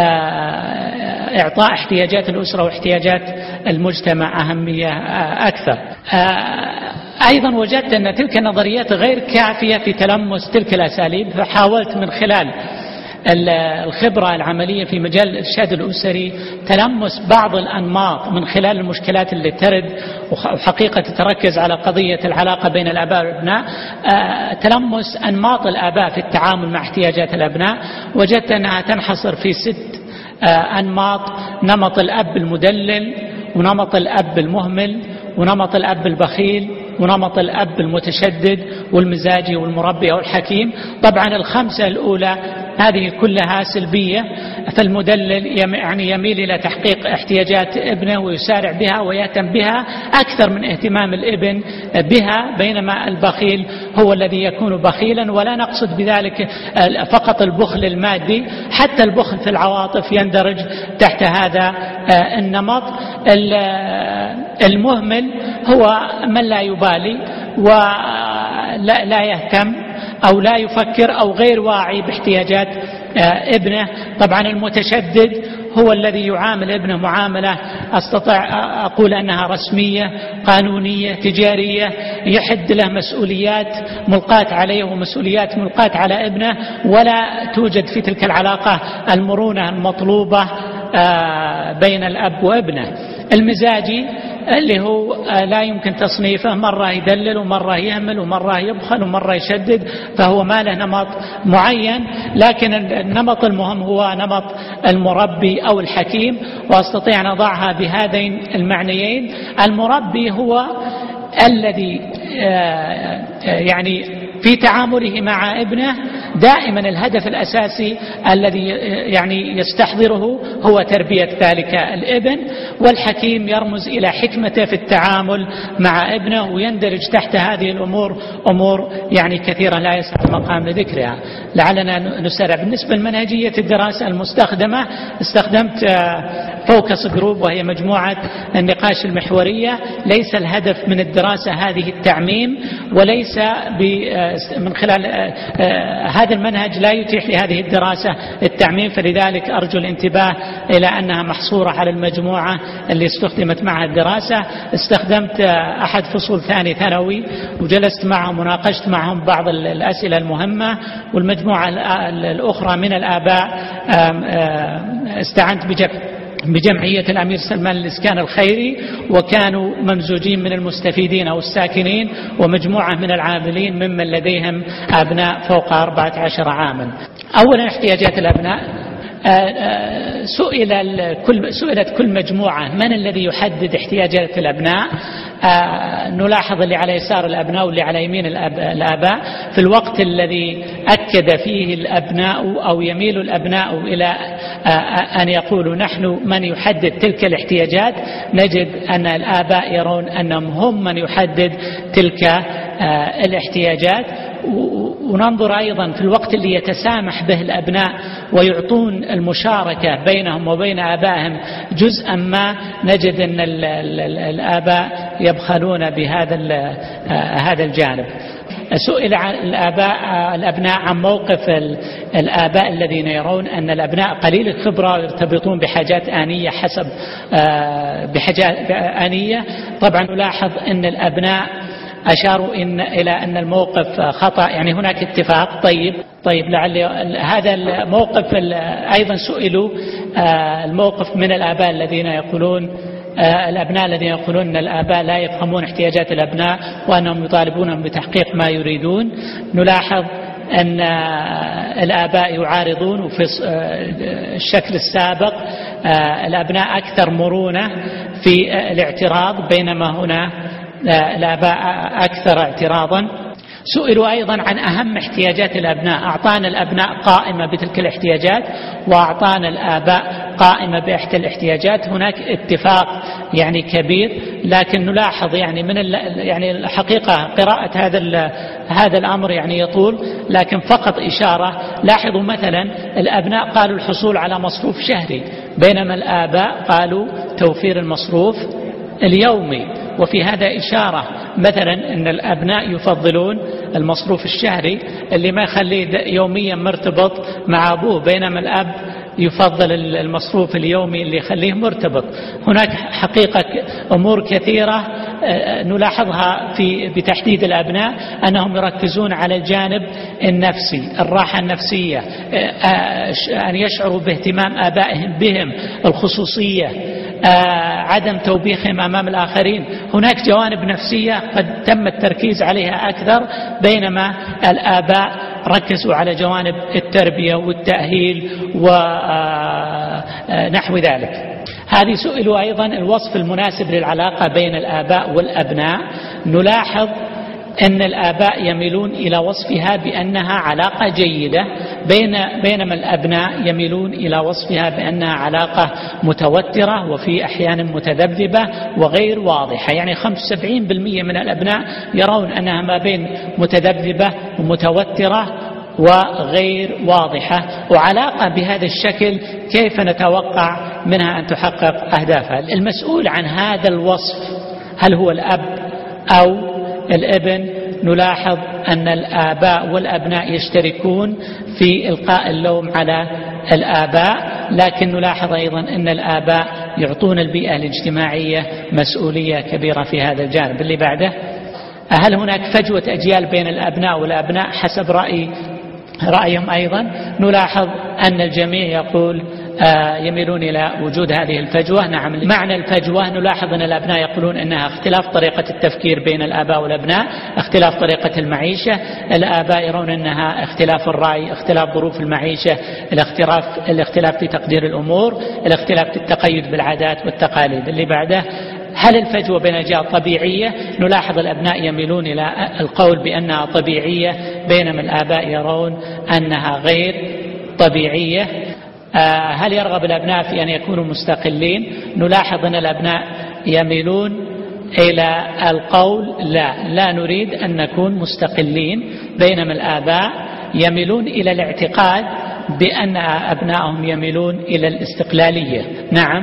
إعطاء احتياجات الأسرة واحتياجات المجتمع أهمية أكثر. أيضا وجدت أن تلك النظريات غير كافية في تلمس تلك الأساليب، فحاولت من خلال الخبرة العملية في مجال الإرشاد الأسري تلمس بعض الأنماط من خلال المشكلات اللي ترد، وحقيقة تتركز على قضية العلاقة بين الآباء والأبناء. تلمس أنماط الآباء في التعامل مع احتياجات الأبناء، وجدت أنها تنحصر في ست أنماط: نمط الأب المدلل، ونمط الأب المهمل، ونمط الأب البخيل، ونمط الأب المتشدد، والمزاجي، والمربي أو الحكيم. طبعا الخمسة الأولى هذه كلها سلبية، فالمدلل يعني يميل إلى تحقيق احتياجات ابنه ويسارع بها ويهتم بها أكثر من اهتمام الابن بها، بينما البخيل هو الذي يكون بخيلا. ولا نقصد بذلك فقط البخل المادي، حتى البخل في العواطف يندرج تحت هذا النمط. المهمل هو من لا يبالي ولا يهتم أو لا يفكر أو غير واعي باحتياجات ابنه. طبعا المتشدد هو الذي يعامل ابنه معاملة أستطيع أقول أنها رسمية قانونية تجارية، يحد له مسؤوليات ملقاة عليه ومسؤوليات ملقاة على ابنه، ولا توجد في تلك العلاقة المرونة المطلوبة بين الأب وابنه. المزاجي اللي هو لا يمكن تصنيفه، مرة يدلل ومرة يهمل ومرة يبخل ومرة يشدد، فهو ما له نمط معين. لكن النمط المهم هو نمط المربي أو الحكيم، وأستطيع أن أضعها بهذين المعنيين. المربي هو الذي يعني في تعامله مع ابنه دائما الهدف الأساسي الذي يعني يستحضره هو تربية ذلك الابن، والحكيم يرمز إلى حكمته في التعامل مع ابنه، ويندرج تحت هذه الأمور أمور يعني كثيرة لا يسع المقام لذكرها. لعلنا نسرع. بالنسبة لمنهجية الدراسة المستخدمة، استخدمت فوكس جروب، وهي مجموعة النقاش المحورية. ليس الهدف من الدراسة هذه التعميم، وليس من خلال هذا المنهج لا يتيح لهذه الدراسة التعميم، فلذلك أرجو الانتباه إلى أنها محصورة على المجموعة اللي استخدمت معها الدراسة. استخدمت أحد فصول ثاني ثانوي وجلست معهم وناقشت معهم بعض الأسئلة المهمة، والمجموعة الأخرى من الآباء استعنت بجمعية الأمير سلمان للإسكان الخيري، وكانوا ممزوجين من المستفيدين أو الساكنين ومجموعة من العاملين ممن لديهم أبناء فوق أربعة عشر عاما. أولا احتياجات الأبناء. سئل كل سئلت كل مجموعة من الذي يحدد احتياجات الأبناء. نلاحظ اللي على يسار الأبناء واللي على يمين الآباء. في الوقت الذي أكد فيه الأبناء أو يميل الأبناء إلى أن يقولوا نحن من يحدد تلك الاحتياجات، نجد أن الآباء يرون أنهم هم من يحدد تلك الاحتياجات. وننظر أيضا في الوقت اللي يتسامح به الأبناء ويعطون المشاركة بينهم وبين آبائهم جزءا ما، نجد أن الآباء يبخلون بهذا هذا الجانب. سئل عن الآباء الأبناء عن موقف الآباء الذين يرون أن الأبناء قليل الخبرة يرتبطون بحاجات آنية حسب بحاجات آنية. طبعا نلاحظ أن الأبناء أشاروا إن إلى أن الموقف خطأ، يعني هناك اتفاق. طيب طيب لعل هذا الموقف أيضا سئلوا الموقف من الآباء الذين يقولون الأبناء الذين يقولون أن الآباء لا يفهمون احتياجات الأبناء وأنهم يطالبونهم بتحقيق ما يريدون. نلاحظ أن الآباء يعارضون، وفي الشكل السابق الأبناء أكثر مرونة في الاعتراض، بينما هنا الآباء أكثر اعتراضا. سئلوا أيضا عن أهم احتياجات الأبناء، أعطانا الأبناء قائمة بتلك الاحتياجات وأعطانا الآباء قائمة بإحدى الاحتياجات. هناك اتفاق يعني كبير، لكن نلاحظ يعني من يعني الحقيقة قراءة هذا هذا الأمر يعني يطول، لكن فقط إشارة. لاحظوا مثلا الأبناء قالوا الحصول على مصروف شهري، بينما الآباء قالوا توفير المصروف اليومي. وفي هذا إشارة مثلا أن الأبناء يفضلون المصروف الشهري اللي ما يخليه يوميا مرتبط مع أبوه، بينما الأب يفضل المصروف اليومي اللي يخليه مرتبط. هناك حقيقة أمور كثيرة نلاحظها في بتحديد الأبناء، أنهم يركزون على الجانب النفسي، الراحة النفسية، أن يشعروا باهتمام آبائهم بهم، الخصوصية، عدم توبيخهم أمام الآخرين. هناك جوانب نفسية قد تم التركيز عليها أكثر، بينما الآباء ركزوا على جوانب التربية والتأهيل ونحو ذلك. هذه سئلوا أيضا الوصف المناسب للعلاقة بين الآباء والأبناء. نلاحظ أن الآباء يميلون إلى وصفها بأنها علاقة جيدة، بين بينما الأبناء يميلون إلى وصفها بأنها علاقة متوترة وفي أحيان متذبذبة وغير واضحة. يعني خمسة وسبعين بالمئة من الأبناء يرون أنها ما بين متذبذبة ومتوترة وغير واضحة. وعلاقة بهذا الشكل كيف نتوقع منها أن تحقق أهدافها؟ المسؤول عن هذا الوصف هل هو الأب أو الابن؟ نلاحظ أن الآباء والأبناء يشتركون في إلقاء اللوم على الآباء، لكن نلاحظ أيضا أن الآباء يعطون البيئة الاجتماعية مسؤولية كبيرة في هذا الجانب. اللي بعده، هل هناك فجوة أجيال بين الأبناء والأبناء حسب رأي رأيهم أيضا؟ نلاحظ أن الجميع يقول يميلون إلى وجود هذه الفجوة. نعم، معنى الفجوة نلاحظ أن الأبناء يقولون أنها اختلاف طريقة التفكير بين الآباء والأبناء، اختلاف طريقة المعيشة. الآباء يرون أنها اختلاف الرأي، اختلاف ظروف المعيشة، الاختلاف الاختلاف في تقدير الأمور، الاختلاف في التقيد بالعادات والتقاليد. اللي بعده، هل الفجوة بين الأجيال طبيعية؟ نلاحظ الأبناء يميلون إلى القول بأنها طبيعية، بينما الآباء يرون أنها غير طبيعية. هل يرغب الأبناء في أن يكونوا مستقلين؟ نلاحظ أن الأبناء يميلون إلى القول لا لا نريد أن نكون مستقلين، بينما الآباء يميلون إلى الاعتقاد بأن أبنائهم يميلون إلى الاستقلالية. نعم.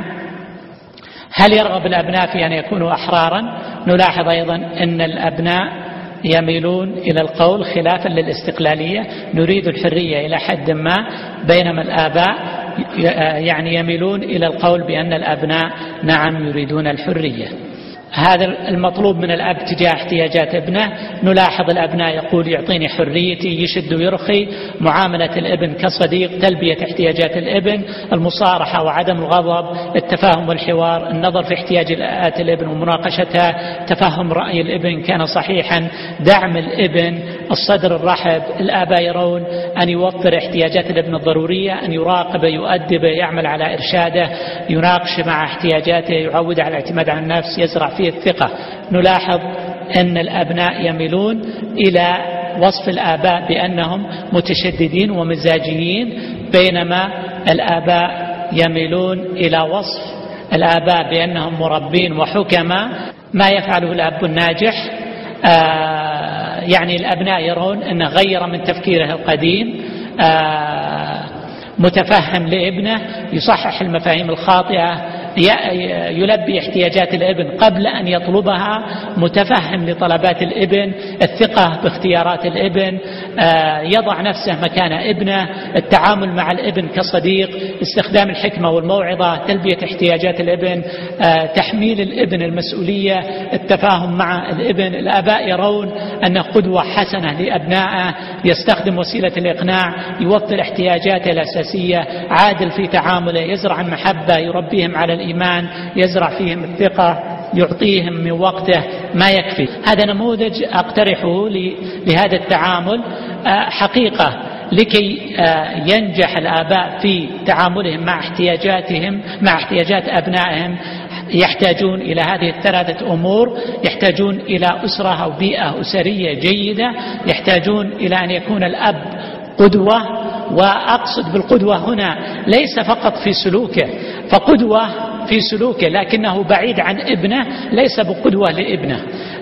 هل يرغب الأبناء في أن يكونوا أحرارا؟ نلاحظ أيضا أن الأبناء يميلون إلى القول خلافا للاستقلالية، نريد الحرية إلى حد ما، بينما الآباء يعني يميلون إلى القول بأن الأبناء نعم يريدون الحرية. هذا المطلوب من الأب تجاه احتياجات ابنه. نلاحظ الأبناء يقول يعطيني حريتي، يشد ويرخي، معاملة الابن كصديق، تلبية احتياجات الابن، المصارحة وعدم الغضب، التفاهم والحوار، النظر في احتياجات الابن ومناقشتها، تفهم رأي الابن كان صحيحا، دعم الابن الصدر الرحب. الآباء يرون أن يوفر احتياجات الابن الضرورية، أن يراقب يؤدب يعمل على إرشاده، يناقش مع احتياجاته، يعود على الاعتماد على النفس، يزرع فيه الثقة. نلاحظ أن الأبناء يميلون إلى وصف الآباء بأنهم متشددين ومزاجيين، بينما الآباء يميلون إلى وصف الآباء بأنهم مربين وحكماء. ما يفعله الأب الناجح آه يعني الأبناء يرون أنه غير من تفكيره القديم، آه متفهم لابنه، يصحح المفاهيم الخاطئة، يلبي احتياجات الابن قبل أن يطلبها، متفهم لطلبات الابن، الثقة باختيارات الابن، يضع نفسه مكان ابنه، التعامل مع الابن كصديق، استخدام الحكمة والموعظة، تلبية احتياجات الابن، تحميل الابن المسؤولية، التفاهم مع الابن. الآباء يرون أنه قدوة حسنة لأبنائه، يستخدم وسيلة الإقناع، يوفر احتياجاته الأساسية، عادل في تعامله، يزرع المحبة، يربيهم على الإيمان، يزرع فيهم الثقة، يعطيهم من وقته ما يكفي. هذا نموذج أقترحه لهذا التعامل حقيقة لكي ينجح الآباء في تعاملهم مع احتياجاتهم مع احتياجات أبنائهم. يحتاجون إلى هذه الثلاثة أمور: يحتاجون إلى أسرة أو بيئة أسرية جيدة، يحتاجون إلى أن يكون الأب قدوة، وأقصد بالقدوة هنا ليس فقط في سلوكه، فقدوة في سلوكه لكنه بعيد عن ابنه، ليس بقدوة لابنه.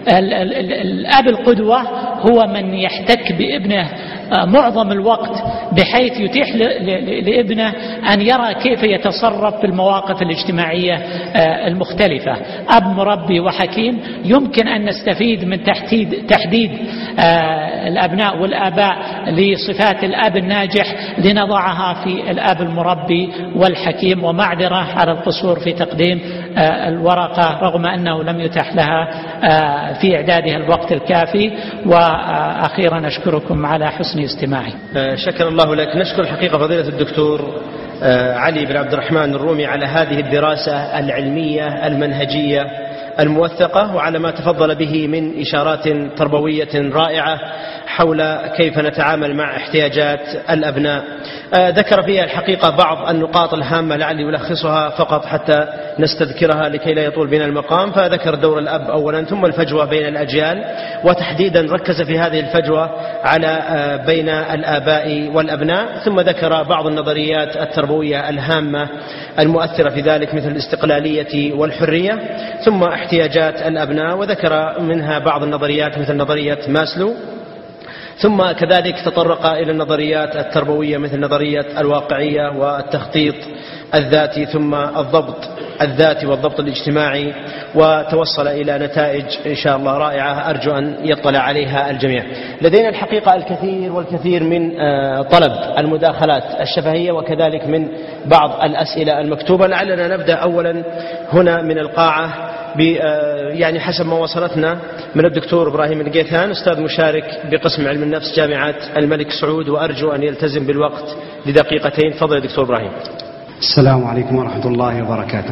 الأب القدوة هو من يحتك بابنه معظم الوقت، بحيث يتيح لابنه أن يرى كيف يتصرف في المواقف الاجتماعية المختلفة. أب مربي وحكيم يمكن أن نستفيد من تحديد, تحديد الأبناء والآباء لصفات الأب الناجح لنضعها في الأب المربي والحكيم. ومعذرة على القصور في تقديم الورقة رغم أنه لم يتح لها في إعدادها الوقت الكافي. وأخيرا أشكركم على حسن استماعي. شكر الله لك. نشكر الحقيقة فضيلة الدكتور علي بن عبد الرحمن الرومي على هذه الدراسة العلمية المنهجية الموثقة، وعلى ما تفضل به من إشارات تربوية رائعة حول كيف نتعامل مع احتياجات الأبناء. ذكر فيها الحقيقة بعض النقاط الهامة، لعلي يلخصها فقط حتى نستذكرها لكي لا يطول بنا المقام. فذكر دور الأب أولا، ثم الفجوة بين الأجيال، وتحديدا ركز في هذه الفجوة على بين الآباء والأبناء. ثم ذكر بعض النظريات التربوية الهامة المؤثرة في ذلك مثل الاستقلالية والحرية، ثم احتياجات الأبناء، وذكر منها بعض النظريات مثل نظرية ماسلو. ثم كذلك تطرق إلى النظريات التربوية مثل نظرية الواقعية والتخطيط الذاتي، ثم الضبط الذاتي والضبط الاجتماعي، وتوصل إلى نتائج إن شاء الله رائعة أرجو أن يطلع عليها الجميع. لدينا الحقيقة الكثير والكثير من طلب المداخلات الشفهية، وكذلك من بعض الأسئلة المكتوبة. لعلنا نبدأ أولا هنا من القاعة يعني حسب ما وصلتنا من الدكتور إبراهيم القيثان، أستاذ مشارك بقسم علم النفس جامعة الملك سعود، وأرجو أن يلتزم بالوقت لدقيقتين. فضل دكتور إبراهيم. السلام عليكم ورحمة الله وبركاته.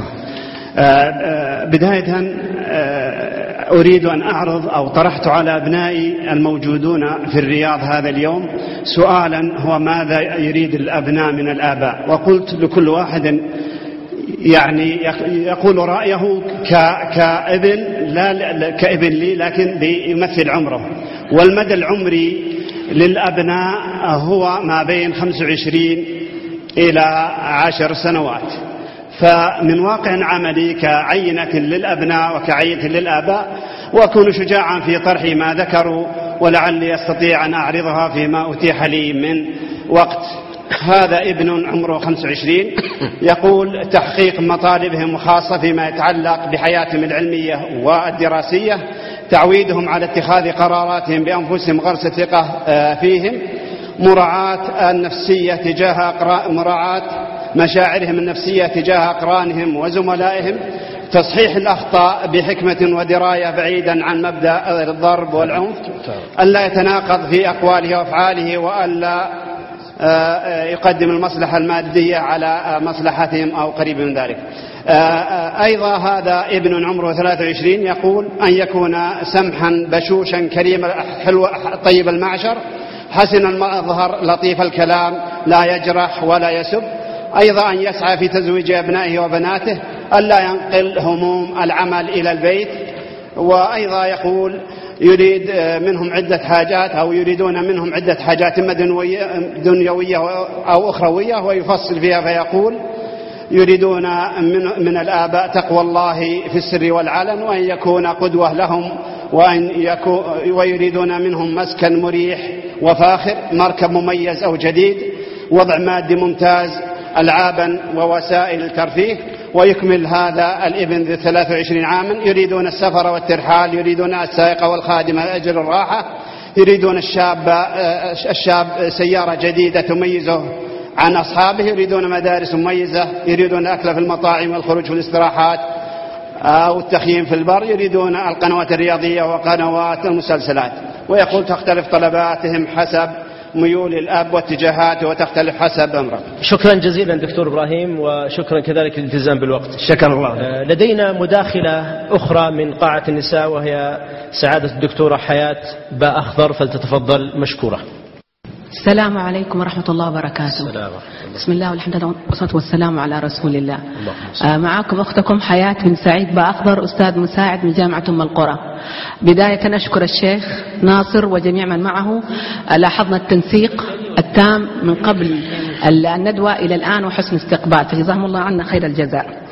بداية أريد أن أعرض أو طرحت على أبنائي الموجودون في الرياض هذا اليوم سؤالا، هو ماذا يريد الأبناء من الآباء؟ وقلت لكل واحد يعني يقول رأيه كابن، لا كابن لي لكن بيمثل عمره، والمدى العمري للأبناء هو ما بين خمس وعشرين إلى عشر سنوات. فمن واقع عملي كعينة للأبناء وكعينة للآباء، وأكون شجاعا في طرح ما ذكروا، ولعلي أستطيع أن أعرضها فيما أتيح لي من وقت. هذا ابن عمره خمس وعشرين يقول تحقيق مطالبهم خاصة فيما يتعلق بحياتهم العلمية والدراسية، تعويدهم على اتخاذ قراراتهم بأنفسهم، غرس الثقة فيهم، مراعاة النفسية تجاه مراعاة مشاعرهم النفسية تجاه أقرانهم وزملائهم، تصحيح الأخطاء بحكمة ودراية بعيدا عن مبدأ الضرب والعنف، ألا يتناقض في أقواله وأفعاله، وألا يقدم المصلحة المادية على مصلحتهم أو قريب من ذلك. أيضا هذا ابن عمره ثلاثة وعشرين يقول أن يكون سمحا بشوشا كريم حلو طيب المعشر حسن المظهر لطيف الكلام لا يجرح ولا يسب. أيضا أن يسعى في تزويج أبنائه وبناته ألا ينقل هموم العمل إلى البيت. وأيضا يقول يريد منهم عدة حاجات أو يريدون منهم عدة حاجات إما دنيوية أو أخروية ويفصل فيها فيقول يريدون من, من الآباء تقوى الله في السر والعلن وأن يكون قدوة لهم وأن يكون ويريدون منهم مسكن مريح وفاخر مركب مميز أو جديد وضع مادي ممتاز ألعابا ووسائل الترفيه. ويكمل هذا الابن ذي ثلاثة وعشرين عاما يريدون السفر والترحال يريدون السائق والخادم لأجل الراحة يريدون الشاب, الشاب سيارة جديدة تميزه عن أصحابه يريدون مدارس مميزة يريدون الأكل في المطاعم والخروج في الاستراحات أو التخييم في البر يريدون القنوات الرياضية وقنوات المسلسلات. ويقول تختلف طلباتهم حسب ميول الأب واتجاهاته وتختلف حسب أمره. شكرا جزيلا دكتور إبراهيم وشكرا كذلك الالتزام بالوقت. شكرا الله. لدينا مداخلة أخرى من قاعة النساء وهي سعادة الدكتورة حياة باء أخضر فلتتفضل مشكورة. السلام عليكم ورحمة الله وبركاته. السلام. بسم الله والحمد لله والصلاة والسلام على رسول الله. آه معكم أختكم حياة بن سعيد باء أخضر أستاذ مساعد من جامعة أم القرى. بداية أشكر الشيخ ناصر وجميع من معه. لاحظنا التنسيق التام من قبل الندوة إلى الآن وحسن استقبال فجزاهم الله عنا خير الجزاء.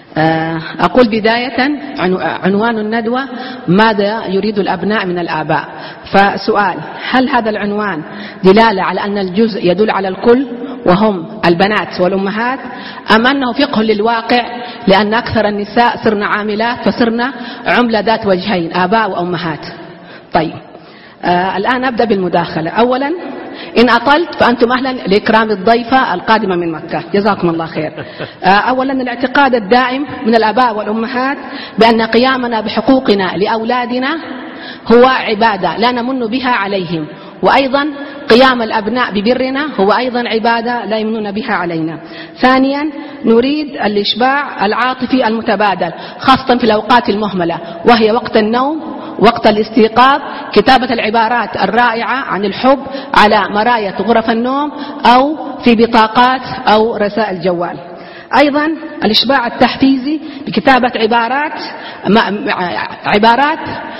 أقول بداية عنوان الندوة ماذا يريد الأبناء من الآباء. فسؤال هل هذا العنوان دلالة على أن الجزء يدل على الكل وهم البنات والأمهات أم أنه فقه للواقع لأن أكثر النساء صرن عاملات فصرن عملة ذات وجهين آباء وأمهات. طيب آه الآن أبدأ بالمداخلة. أولا إن أطلت فأنتم أهلا لإكرام الضيفة القادمة من مكة جزاكم الله خير. أولا الاعتقاد الدائم من الآباء والأمهات بأن قيامنا بحقوقنا لأولادنا هو عبادة لا نمن بها عليهم وأيضا قيام الأبناء ببرنا هو أيضا عبادة لا يمنون بها علينا. ثانيا نريد الإشباع العاطفي المتبادل خاصة في الأوقات المهملة وهي وقت النوم وقت الاستيقاظ كتابة العبارات الرائعة عن الحب على مراية غرف النوم أو في بطاقات أو رسائل جوال. أيضا الإشباع التحفيزي بكتابة عبارات عبارات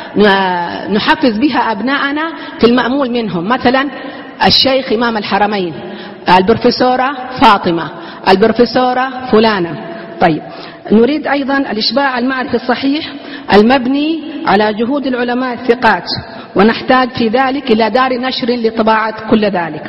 نحفز بها أبناءنا في المأمول منهم مثلا الشيخ إمام الحرمين البروفيسورة فاطمة البروفيسورة فلانة. طيب نريد أيضا الإشباع المعرفي الصحيح المبني على جهود العلماء الثقات ونحتاج في ذلك إلى دار نشر لطباعة كل ذلك.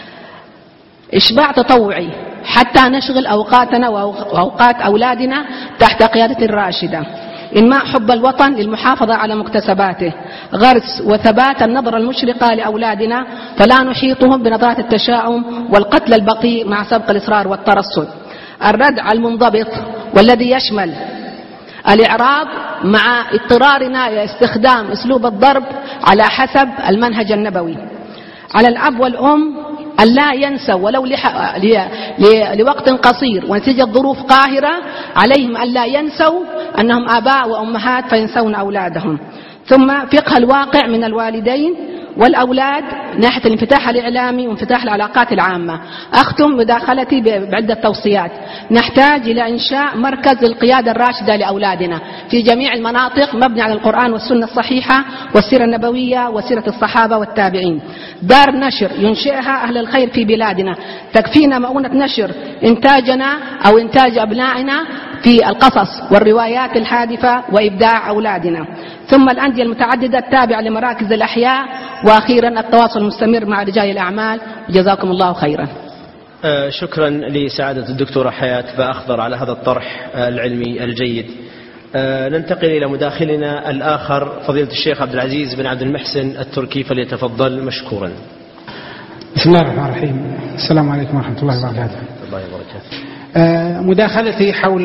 إشباع تطوعي حتى نشغل أوقاتنا وأوقات أولادنا تحت قيادة راشدة. إنماء حب الوطن للمحافظة على مكتسباته غرس وثبات النظرة المشرقة لأولادنا فلا نحيطهم بنظرات التشاؤم والقتل البطيء مع سبق الإصرار والترصد. الردع المنضبط والذي يشمل الإعراض مع اضطرارنا إلى استخدام أسلوب الضرب على حسب المنهج النبوي. على الأب والأم أن لا ينسوا ولو لح... ل... ل... لوقت قصير ونتيجة ظروف قاهرة عليهم أن لا ينسوا أنهم آباء وأمهات فينسون أولادهم. ثم فقه الواقع من الوالدين والأولاد ناحية الانفتاح الإعلامي وانفتاح العلاقات العامة. أختم مداخلتي بعدة توصيات. نحتاج إلى إنشاء مركز للقيادة الراشدة لأولادنا في جميع المناطق مبني على القرآن والسنة الصحيحة والسيرة النبوية وسيرة الصحابة والتابعين. دار نشر ينشئها أهل الخير في بلادنا تكفينا مؤونة نشر إنتاجنا أو إنتاج أبنائنا في القصص والروايات الحادثة وإبداع أولادنا. ثم الأندية المتعددة التابعة لمراكز الأحياء. وأخيرا التواصل المستمر مع رجال الأعمال. جزاكم الله خيرا. آه شكرا لسعادة الدكتورة حياة باء أخضر على هذا الطرح آه العلمي الجيد. آه ننتقل إلى مداخلنا الآخر فضيلة الشيخ عبد العزيز بن عبد المحسن التركي فليتفضل مشكورا. بسم الله الرحمن الرحيم. السلام عليكم ورحمة الله وبركاته. الله وبركاته. آه مداخلتي حول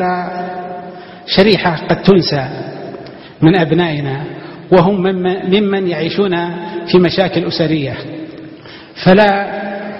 شريحة قد تنسى من أبنائنا وهم ممن يعيشون في مشاكل أسرية فلا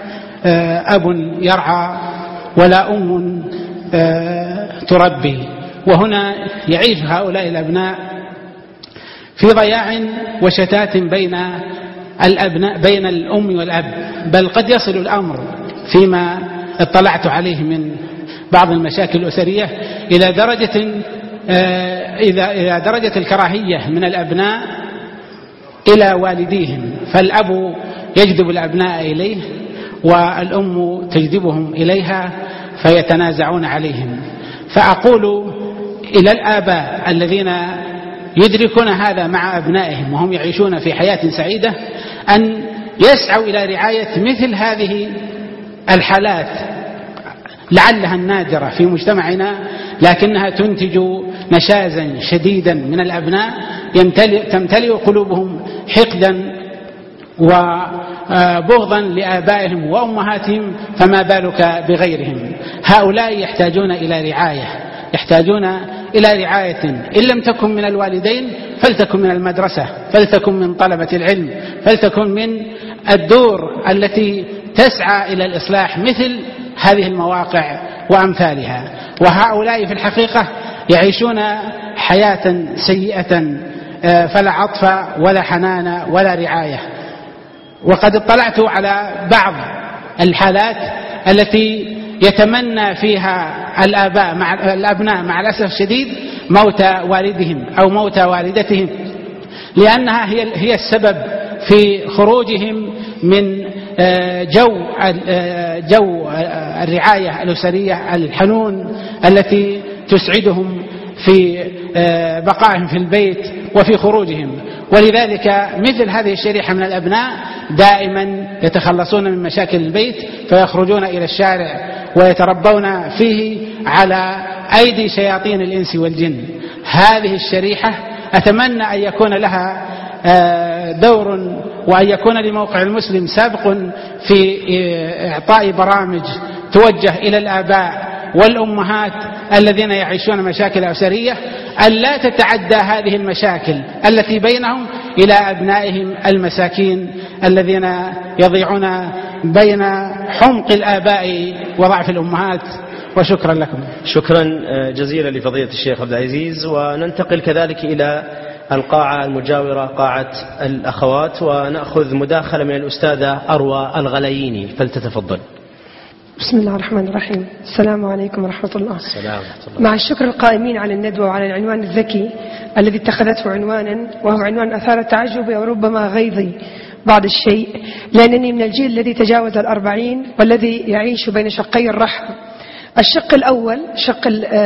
أب يرعى ولا أم تربي وهنا يعيش هؤلاء الأبناء في ضياع وشتات بين الأبناء بين الأم والأب، بل قد يصل الأمر فيما اطلعت عليه من بعض المشاكل الأسرية إلى درجة إلى درجة الكراهية من الأبناء إلى والديهم، فالأب يجذب الأبناء إليه والأم تجذبهم إليها فيتنازعون عليهم. فأقول إلى الآباء الذين يدركون هذا مع أبنائهم وهم يعيشون في حياة سعيدة أن يسعوا إلى رعاية مثل هذه الحالات، لعلها النادرة في مجتمعنا لكنها تنتج نشازا شديدا من الأبناء تمتلئ قلوبهم حقدا وبغضا لآبائهم وأمهاتهم، فما بالك بغيرهم. هؤلاء يحتاجون إلى رعاية، يحتاجون إلى رعاية إن لم تكن من الوالدين فلتكن من المدرسة، فلتكن من طلبة العلم، فلتكن من الدور التي تسعى إلى الإصلاح مثل هذه المواقع وأمثالها. وهؤلاء في الحقيقة يعيشون حياة سيئة فلا عطف ولا حنان ولا رعاية. وقد اطلعت على بعض الحالات التي يتمنى فيها الآباء مع الأبناء مع الأسف الشديد موت والدهم أو موت والدتهم، لأنها هي هي السبب في خروجهم من جو جو الرعاية الأسرية الحنون التي تسعدهم في بقائهم في البيت وفي خروجهم. ولذلك مثل هذه الشريحة من الأبناء دائما يتخلصون من مشاكل البيت فيخرجون إلى الشارع ويتربون فيه على أيدي شياطين الإنس والجن. هذه الشريحة أتمنى أن يكون لها دور وأن يكون لموقع المسلم سابق في إعطاء برامج توجه إلى الآباء والأمهات الذين يعيشون مشاكل أسرية أن لا تتعدى هذه المشاكل التي بينهم إلى أبنائهم المساكين الذين يضيعون بين حمق الآباء وضعف الأمهات. وشكرا لكم. شكرا جزيلا لفضيلة الشيخ عبد العزيز. وننتقل كذلك إلى القاعة المجاورة قاعة الأخوات ونأخذ مداخلة من الأستاذة أروى الغلييني فلتتفضل. بسم الله الرحمن الرحيم. السلام عليكم ورحمة الله. السلام ورحمة الله. مع الشكر القائمين على الندوة وعلى العنوان الذكي الذي اتخذته عنوانا، وهو عنوان أثار تعجبي وربما غيظي بعض الشيء، لأنني من الجيل الذي تجاوز الأربعين والذي يعيش بين شقي الرحم. الشق الأول شق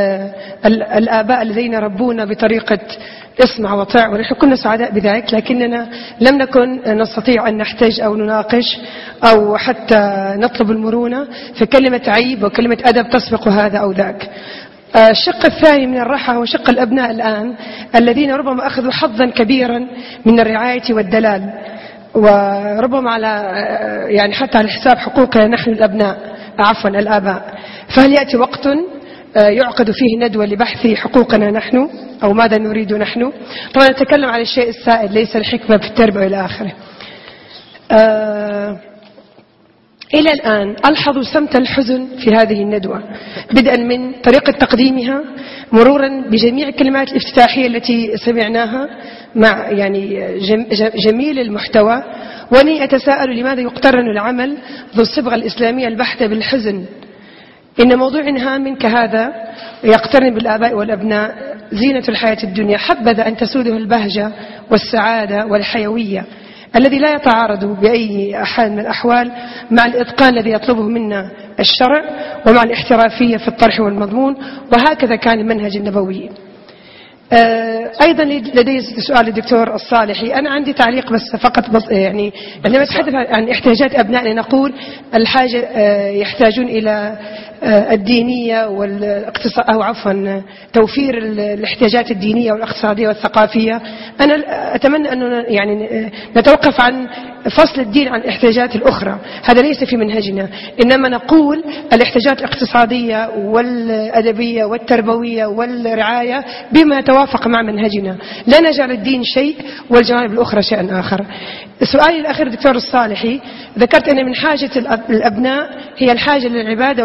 الآباء الذين ربونا بطريقة اسمع وطاع، ونحن كنا سعداء بذلك، لكننا لم نكن نستطيع أن نحتاج أو نناقش أو حتى نطلب المرونة، فكلمة عيب وكلمة أدب تسبق هذا أو ذاك. الشق الثاني من الرحى هو شق الأبناء الآن الذين ربما أخذوا حظا كبيرا من الرعاية والدلال، وربما على يعني حتى على حساب حقوقنا نحن الأبناء عفوا الآباء. فهل يأتي وقت يعقد فيه ندوة لبحث حقوقنا نحن أو ماذا نريد نحن؟ طبعا نتكلم عن الشيء السائد ليس الحكمة في التربية إلى آخره. آه إلى الآن ألحظ سمت الحزن في هذه الندوة، بدءا من طريقة تقديمها مرورا بجميع الكلمات الافتتاحية التي سمعناها مع يعني جميل المحتوى. وأني أتساءل لماذا يقترن العمل ذو الصبغة الإسلامية البحتة بالحزن؟ إن موضوع هام كهذا يقترن بالآباء والأبناء زينة الحياة الدنيا، حبذا أن تسوده البهجة والسعادة والحيوية الذي لا يتعارض بأي حال من الأحوال مع الإتقان الذي يطلبه منا الشرع ومع الاحترافية في الطرح والمضمون، وهكذا كان المنهج النبوي. أيضا لدي سؤال للدكتور الصالحي. أنا عندي تعليق بس فقط بس يعني عندما نتحدث عن احتياجات أبنائنا نقول الحاجة يحتاجون إلى الدينية والاقتصاد أو عفوا توفير الاحتياجات الدينية والاقتصادية والثقافية. أنا أتمنى أن يعني نتوقف عن فصل الدين عن الاحتياجات الأخرى، هذا ليس في منهجنا، إنما نقول الاحتياجات الاقتصادية والأدبية والتربوية والرعاية بما يتوافق مع منهجنا، لا نجعل الدين شيء والجوانب الأخرى شيئا آخر. سؤالي الأخير دكتور الصالحي، ذكرت أن من حاجة الأبناء هي الحاجة للعبادة والتعبد.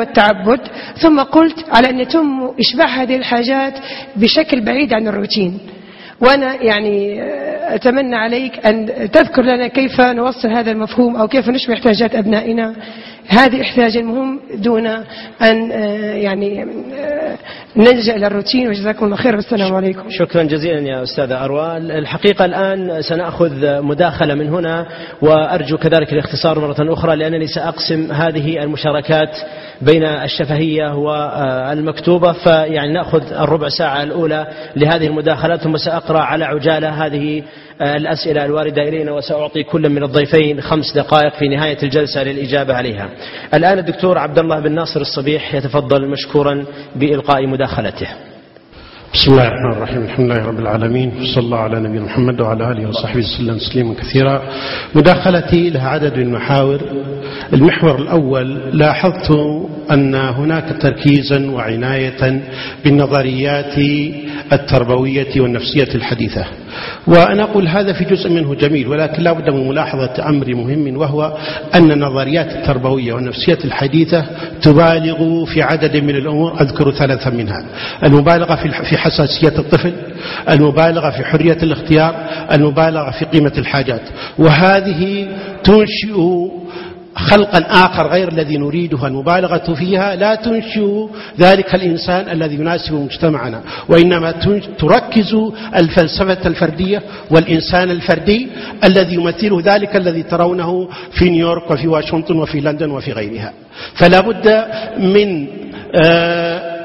لابد. ثم قلت على أن يتم إشباع هذه الحاجات بشكل بعيد عن الروتين. وأنا يعني أتمنى عليك أن تذكر لنا كيف نوصل هذا المفهوم أو كيف نشبع احتياجات أبنائنا هذه احتياج المهم دون أن يعني نلجأ إلى الروتين. وجزاكم الله خير والسلام عليكم. شكرا جزيلا يا أستاذة أروى. الحقيقة الآن سنأخذ مداخلة من هنا، وأرجو كذلك الاختصار مرة أخرى لأنني سأقسم هذه المشاركات بين الشفهية والمكتوبة، فيعني نأخذ الربع ساعة الأولى لهذه المداخلات ثم سأقرأ على عجالة هذه الأسئلة الواردة إلينا، وسأعطي كل من الضيفين خمس دقائق في نهاية الجلسة للإجابة عليها. الآن الدكتور عبد الله بن ناصر الصبيح يتفضل مشكورا بإلقاء مداخلته. بسم الله الرحمن الرحيم. الحمد لله رب العالمين، وصلى الله على نبينا محمد وعلى آله وصحبه وسلم تسليما كثيرا. مداخلتي لها عدد من المحاور. المحور الأول، لاحظت أن هناك تركيزا وعناية بالنظريات التربوية والنفسية الحديثة، وأنا أقول هذا في جزء منه جميل، ولكن لا بد من ملاحظة أمر مهم، وهو أن النظريات التربوية والنفسية الحديثة تبالغ في عدد من الأمور. أذكر ثلاثا منها: المبالغة في حساسية الطفل، المبالغة في حرية الاختيار، المبالغة في قيمة الحاجات، وهذه تنشئ خلقا آخر غير الذي نريدها. المبالغة فيها لا تنشئ ذلك الإنسان الذي يناسب مجتمعنا، وإنما تركز الفلسفة الفردية والإنسان الفردي الذي يمثل ذلك الذي ترونه في نيويورك وفي واشنطن وفي لندن وفي غيرها. فلا بد من آه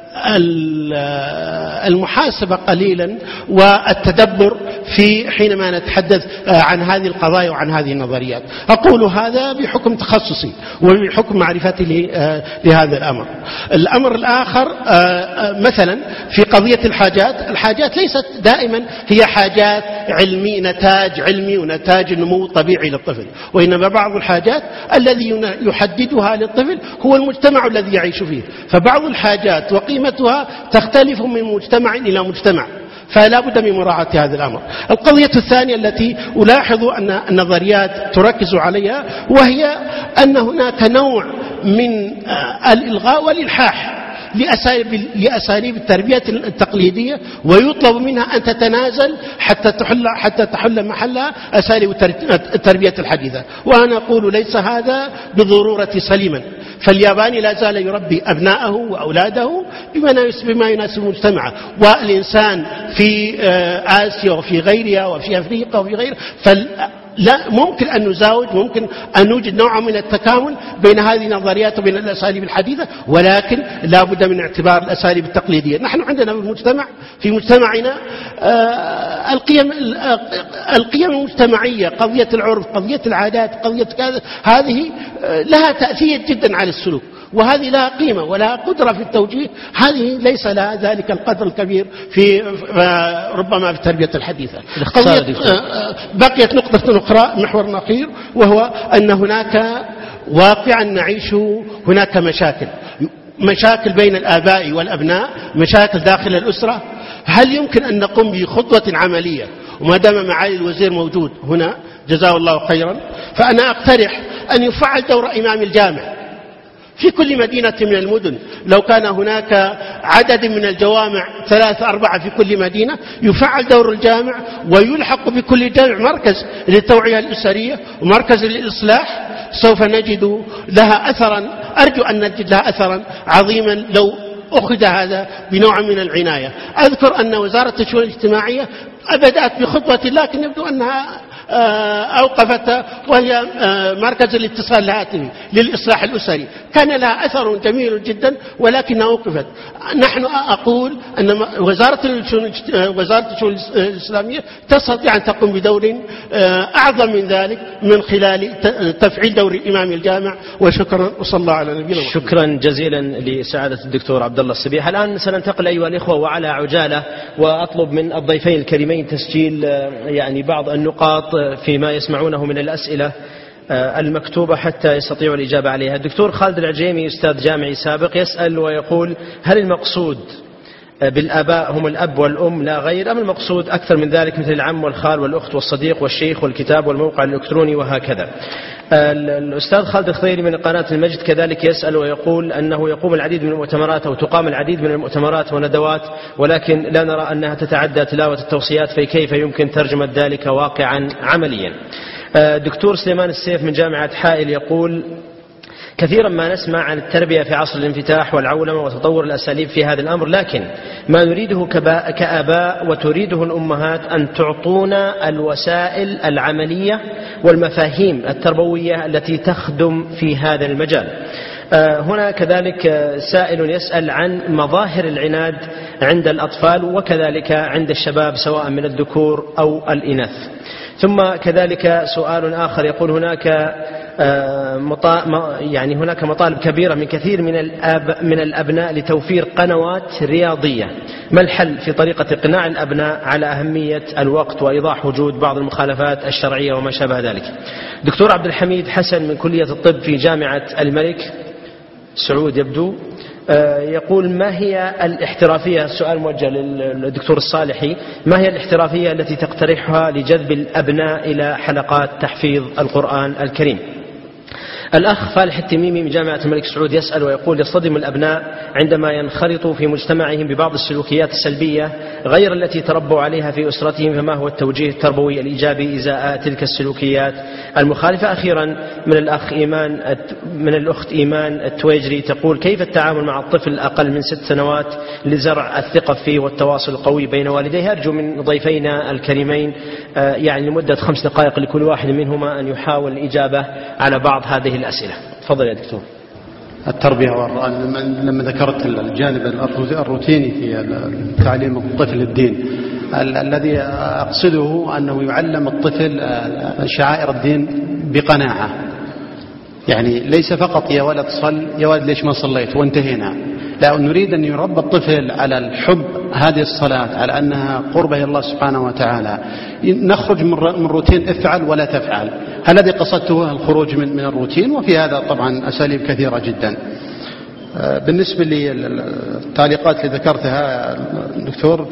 المحاسبة قليلا والتدبر في حينما نتحدث عن هذه القضايا وعن هذه النظريات. أقول هذا بحكم تخصصي وبحكم معرفتي لهذا الأمر. الأمر الآخر مثلا في قضية الحاجات، الحاجات ليست دائما هي حاجات علمي، نتاج علمي ونتاج نمو طبيعي للطفل، وإنما بعض الحاجات الذي يحددها للطفل هو المجتمع الذي يعيش فيه. فبعض الحاجات وقيمة تختلف من مجتمع إلى مجتمع، فلا بد من مراعاة هذا الأمر. القضية الثانية التي ألاحظ أن النظريات تركز عليها، وهي أن هناك نوع من الإلغاء والإلحاح لأساليب, لأساليب التربية التقليدية، ويطلب منها أن تتنازل حتى تحل, حتى تحل محلها أساليب التربية الحديثة. وأنا أقول ليس هذا بالضرورة سليما، فالياباني لا زال يربي أبناءه وأولاده بما يناسب مجتمعه، والإنسان في آسيا وفي غيرها وفي أفريقيا وفي غيرها، فال لا ممكن أن نزاوج، ممكن أن نوجد نوع من التكامل بين هذه النظريات وبين الأساليب الحديثة، ولكن لا بد من اعتبار الأساليب التقليدية. نحن عندنا في المجتمع في مجتمعنا آه القيم القيم المجتمعية، قضية العرف، قضية العادات، قضية كذا، هذه آه لها تأثير جدا على السلوك، وهذه لها قيمة ولها قدرة في التوجيه. هذه ليس لها ذلك القدر الكبير في ربما في التربية الحديثة. قضية بقيت نقطة أخرى، محور أخير، وهو أن هناك واقعا نعيش هناك مشاكل مشاكل بين الآباء والأبناء، مشاكل داخل الأسرة. هل يمكن أن نقوم بخطوة عملية؟ وما دام معالي الوزير موجود هنا جزاه الله خيرا، فأنا أقترح أن يفعل دور إمام الجامع في كل مدينة من المدن. لو كان هناك عدد من الجوامع ثلاثة أربعة في كل مدينة، يفعل دور الجامع ويلحق بكل جامع مركز للتوعية الأسرية ومركز للإصلاح. سوف نجد لها أثرا، أرجو أن نجد لها أثرا عظيما لو أخذ هذا بنوع من العناية. أذكر أن وزارة الشؤون الاجتماعية بدأت بخطوة، لكن يبدو أنها أوقفت، وهي مركز الاتصال الهاتفي للإصلاح الأسري، كان لها أثر جميل جدا ولكنها أوقفت. نحن أقول أن وزارة وزارة الشؤون الإسلامية تستطيع أن تقوم بدور أعظم من ذلك من خلال تفعيل دور الإمام الجامع. وشكرا، وصلى الله على نبينا محمد. شكرا جزيلا لسعادة الدكتور عبد الله الصبيح. الآن سننتقل أيها الإخوة وعلى عجالة، وأطلب من الضيفين الكريمين تسجيل يعني بعض النقاط فيما يسمعونه من الأسئلة المكتوبة حتى يستطيعوا الإجابة عليها. الدكتور خالد العجيمي أستاذ جامعي سابق يسأل ويقول: هل المقصود بالآباء هم الأب والأم لا غير، أم المقصود أكثر من ذلك مثل العم والخال والأخت والصديق والشيخ والكتاب والموقع الإلكتروني وهكذا؟ الأستاذ خالد الخضيري من قناة المجد كذلك يسأل ويقول أنه يقوم العديد من المؤتمرات أو تقام العديد من المؤتمرات وندوات، ولكن لا نرى أنها تتعدى تلاوة التوصيات، فكيف يمكن ترجمة ذلك واقعا عمليا؟ دكتور سليمان السيف من جامعة حائل يقول: كثيرا ما نسمع عن التربية في عصر الانفتاح والعولمة وتطور الأساليب في هذا الأمر، لكن ما نريده كآباء وتريده الأمهات أن تعطونا الوسائل العملية والمفاهيم التربوية التي تخدم في هذا المجال. هنا كذلك سائل يسأل عن مظاهر العناد عند الأطفال وكذلك عند الشباب سواء من الذكور أو الإناث. ثم كذلك سؤال آخر يقول: هناك يعني هناك مطالب كبيرة من كثير من الأب من الأبناء لتوفير قنوات رياضية، ما الحل في طريقة إقناع الأبناء على أهمية الوقت وإيضاح وجود بعض المخالفات الشرعية وما شابه ذلك؟ دكتور عبد الحميد حسن من كلية الطب في جامعة الملك سعود يبدو يقول: ما هي الاحترافية، السؤال موجه للدكتور الصالحي، ما هي الاحترافية التي تقترحها لجذب الأبناء إلى حلقات تحفيظ القرآن الكريم؟ الأخ فالح التميمي من جامعة الملك سعود يسأل ويقول: يصطدم الأبناء عندما ينخرطوا في مجتمعهم ببعض السلوكيات السلبية غير التي تربوا عليها في أسرتهم، فما هو التوجيه التربوي الإيجابي إزاء تلك السلوكيات المخالفة؟ أخيرا من الأخ إيمان من الأخت إيمان التويجري تقول: كيف التعامل مع الطفل أقل من ست سنوات لزرع الثقة فيه والتواصل القوي بين والديه؟ أرجو من ضيفينا الكريمين يعني لمدة خمس دقائق لكل واحد منهما أن يحاول الإجابة على بعض هذه الأسئلة. تفضل يا دكتور. التربية لما ذكرت الجانب الروتيني في تعليم الطفل الدين، الذي أقصده أنه يعلم الطفل شعائر الدين بقناعة، يعني ليس فقط يا ولد صل يا ولد ليش ما صليت وانتهينا، لا، نريد أن يربى الطفل على الحب هذه الصلاة، على أنها قربة إلى الله سبحانه وتعالى. نخرج من روتين افعل ولا تفعل، الذي قصدته الخروج من من الروتين، وفي هذا طبعا أساليب كثيرة جدا. بالنسبة للتعليقات اللي ذكرتها دكتور،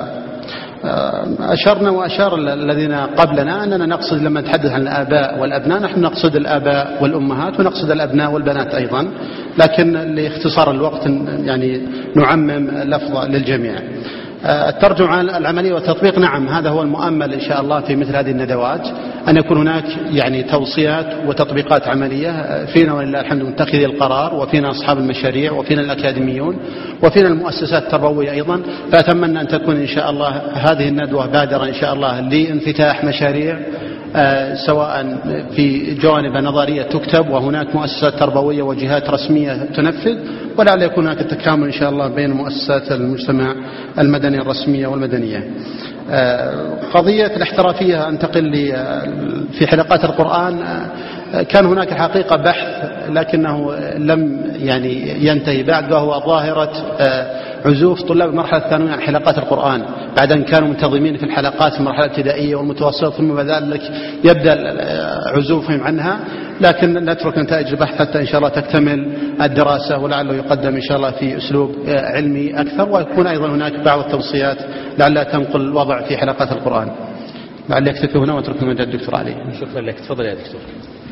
فأشرنا وأشار الذين قبلنا أننا نقصد لما نتحدث عن الآباء والأبناء نحن نقصد الآباء والأمهات ونقصد الأبناء والبنات أيضا، لكن لاختصار الوقت يعني نعمم لفظة للجميع. الترجمة العملية والتطبيق، نعم هذا هو المؤمل إن شاء الله في مثل هذه الندوات، أن يكون هناك يعني توصيات وتطبيقات عملية. فينا ولله الحمد متخذي القرار، وفينا أصحاب المشاريع، وفينا الأكاديميون، وفينا المؤسسات التربوية أيضا. فأتمنى أن تكون إن شاء الله هذه الندوة بادرة إن شاء الله لانفتاح مشاريع آه سواء في جوانب نظرية تكتب، وهناك مؤسسات تربوية وجهات رسمية تنفذ، ولعل يكون هناك التكامل إن شاء الله بين مؤسسات المجتمع المدني الرسمية والمدنية. آه قضية الاحترافية أنتقل في حلقات القرآن. آه كان هناك حقيقة بحث لكنه لم يعني ينتهي بعد، وهو ظاهرة آه عزوف طلاب المرحلة الثانوية عن حلقات القرآن بعد أن كانوا منتظمين في الحلقات في المرحلة الابتدائية والمتوسطة، ثم بعد ذلك يبدأ عزوفهم عنها. لكن نترك نتائج البحث حتى إن شاء الله تكتمل الدراسة، ولعله يقدم إن شاء الله في أسلوب علمي أكثر، ويكون أيضا هناك بعض التوصيات لعلها تنقل الوضع في حلقات القرآن. لعل يكتفي هنا واترك المجال الدكتور علي. شكرا لك. تفضل يا دكتور.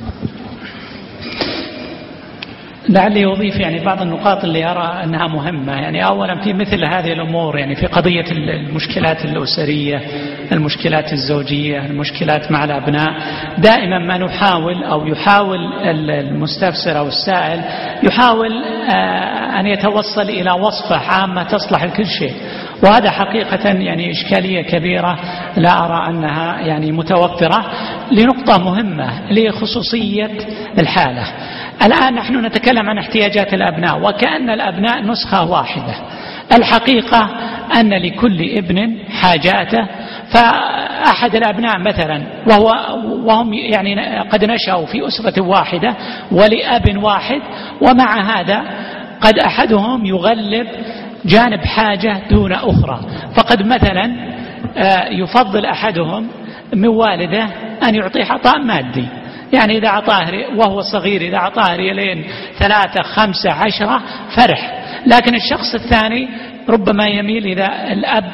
لعلي أضيف يعني بعض النقاط اللي أرى أنها مهمة. يعني أولا في مثل هذه الأمور، يعني في قضية المشكلات الأسرية، المشكلات الزوجية، المشكلات مع الأبناء، دائما ما نحاول أو يحاول المستفسر أو السائل يحاول أن يتوصل إلى وصفة عامة تصلح لكل شيء، وهذا حقيقة يعني إشكالية كبيرة لا أرى أنها يعني متوفرة لنقطة مهمة لخصوصية الحالة. الآن نحن نتكلم عن احتياجات الأبناء وكأن الأبناء نسخة واحدة. الحقيقة أن لكل ابن حاجاته، فأحد الأبناء مثلا وهو وهم يعني قد نشأوا في أسرة واحدة ولأب واحد، ومع هذا قد أحدهم يغلب جانب حاجة دون أخرى، فقد مثلا يفضل أحدهم من والده أن يعطيه عطاء مادي، يعني إذا أعطاه وهو صغير إذا أعطاه ريالين ثلاثة خمسة عشرة فرح، لكن الشخص الثاني ربما يميل إذا الأب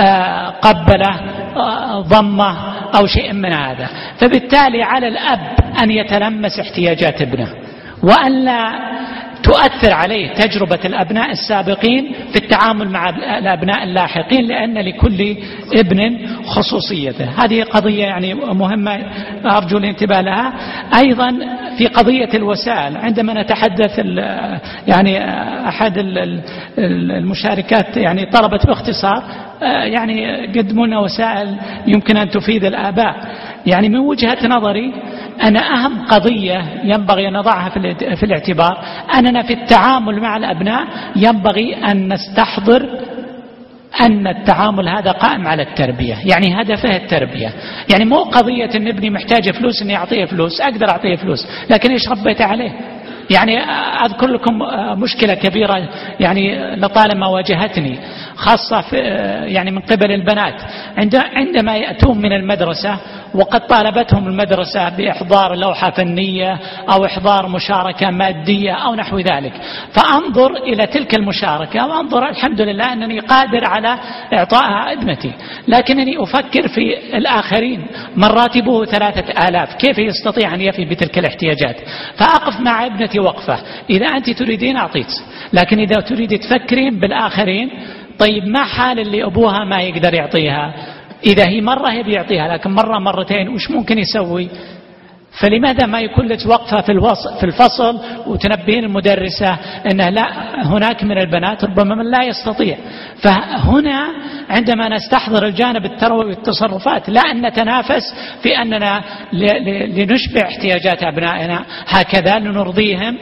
قبله ضمه أو شيء من هذا. فبالتالي على الأب أن يتلمس احتياجات ابنه، وأن لا تؤثر عليه تجربة الأبناء السابقين في التعامل مع الأبناء اللاحقين، لأن لكل ابن خصوصيته. هذه قضية يعني مهمة أرجو الانتباه لها. أيضا في قضية الوسائل، عندما نتحدث يعني أحد المشاركات يعني طلبت باختصار يعني قدموا لنا وسائل يمكن أن تفيد الآباء. يعني من وجهة نظري أن أهم قضية ينبغي أن نضعها في الاعتبار أننا في التعامل مع الأبناء ينبغي أن نستحضر أن التعامل هذا قائم على التربية، يعني هدفه التربية. يعني مو قضية أن ابني محتاج فلوس أني أعطيه فلوس، أقدر أعطيه فلوس لكن إيش ربيت عليه. يعني أذكر لكم مشكلة كبيرة يعني لطالما واجهتني خاصة في يعني من قبل البنات عندما يأتون من المدرسة وقد طالبتهم المدرسة بإحضار لوحة فنية أو إحضار مشاركة مادية أو نحو ذلك، فأنظر إلى تلك المشاركة وأنظر الحمد لله أنني قادر على إعطائها ابنتي، لكنني أفكر في الآخرين من راتبه ثلاثة آلاف كيف يستطيع أن يفي بتلك الاحتياجات، فأقف مع ابنتي وقفة. إذا أنت تريدين أعطيك، لكن إذا تريد تفكرين بالآخرين، طيب ما حال اللي أبوها ما يقدر يعطيها؟ إذا هي مرة هي بيعطيها لكن مرة مرتين وش ممكن يسوي؟ فلماذا ما يكون لك وقفة في الفصل وتنبهين المدرسة أنه لا هناك من البنات ربما من لا يستطيع. فهنا عندما نستحضر الجانب التربوي والتصرفات لا أن نتنافس في أننا لنشبع احتياجات أبنائنا هكذا لنرضيهم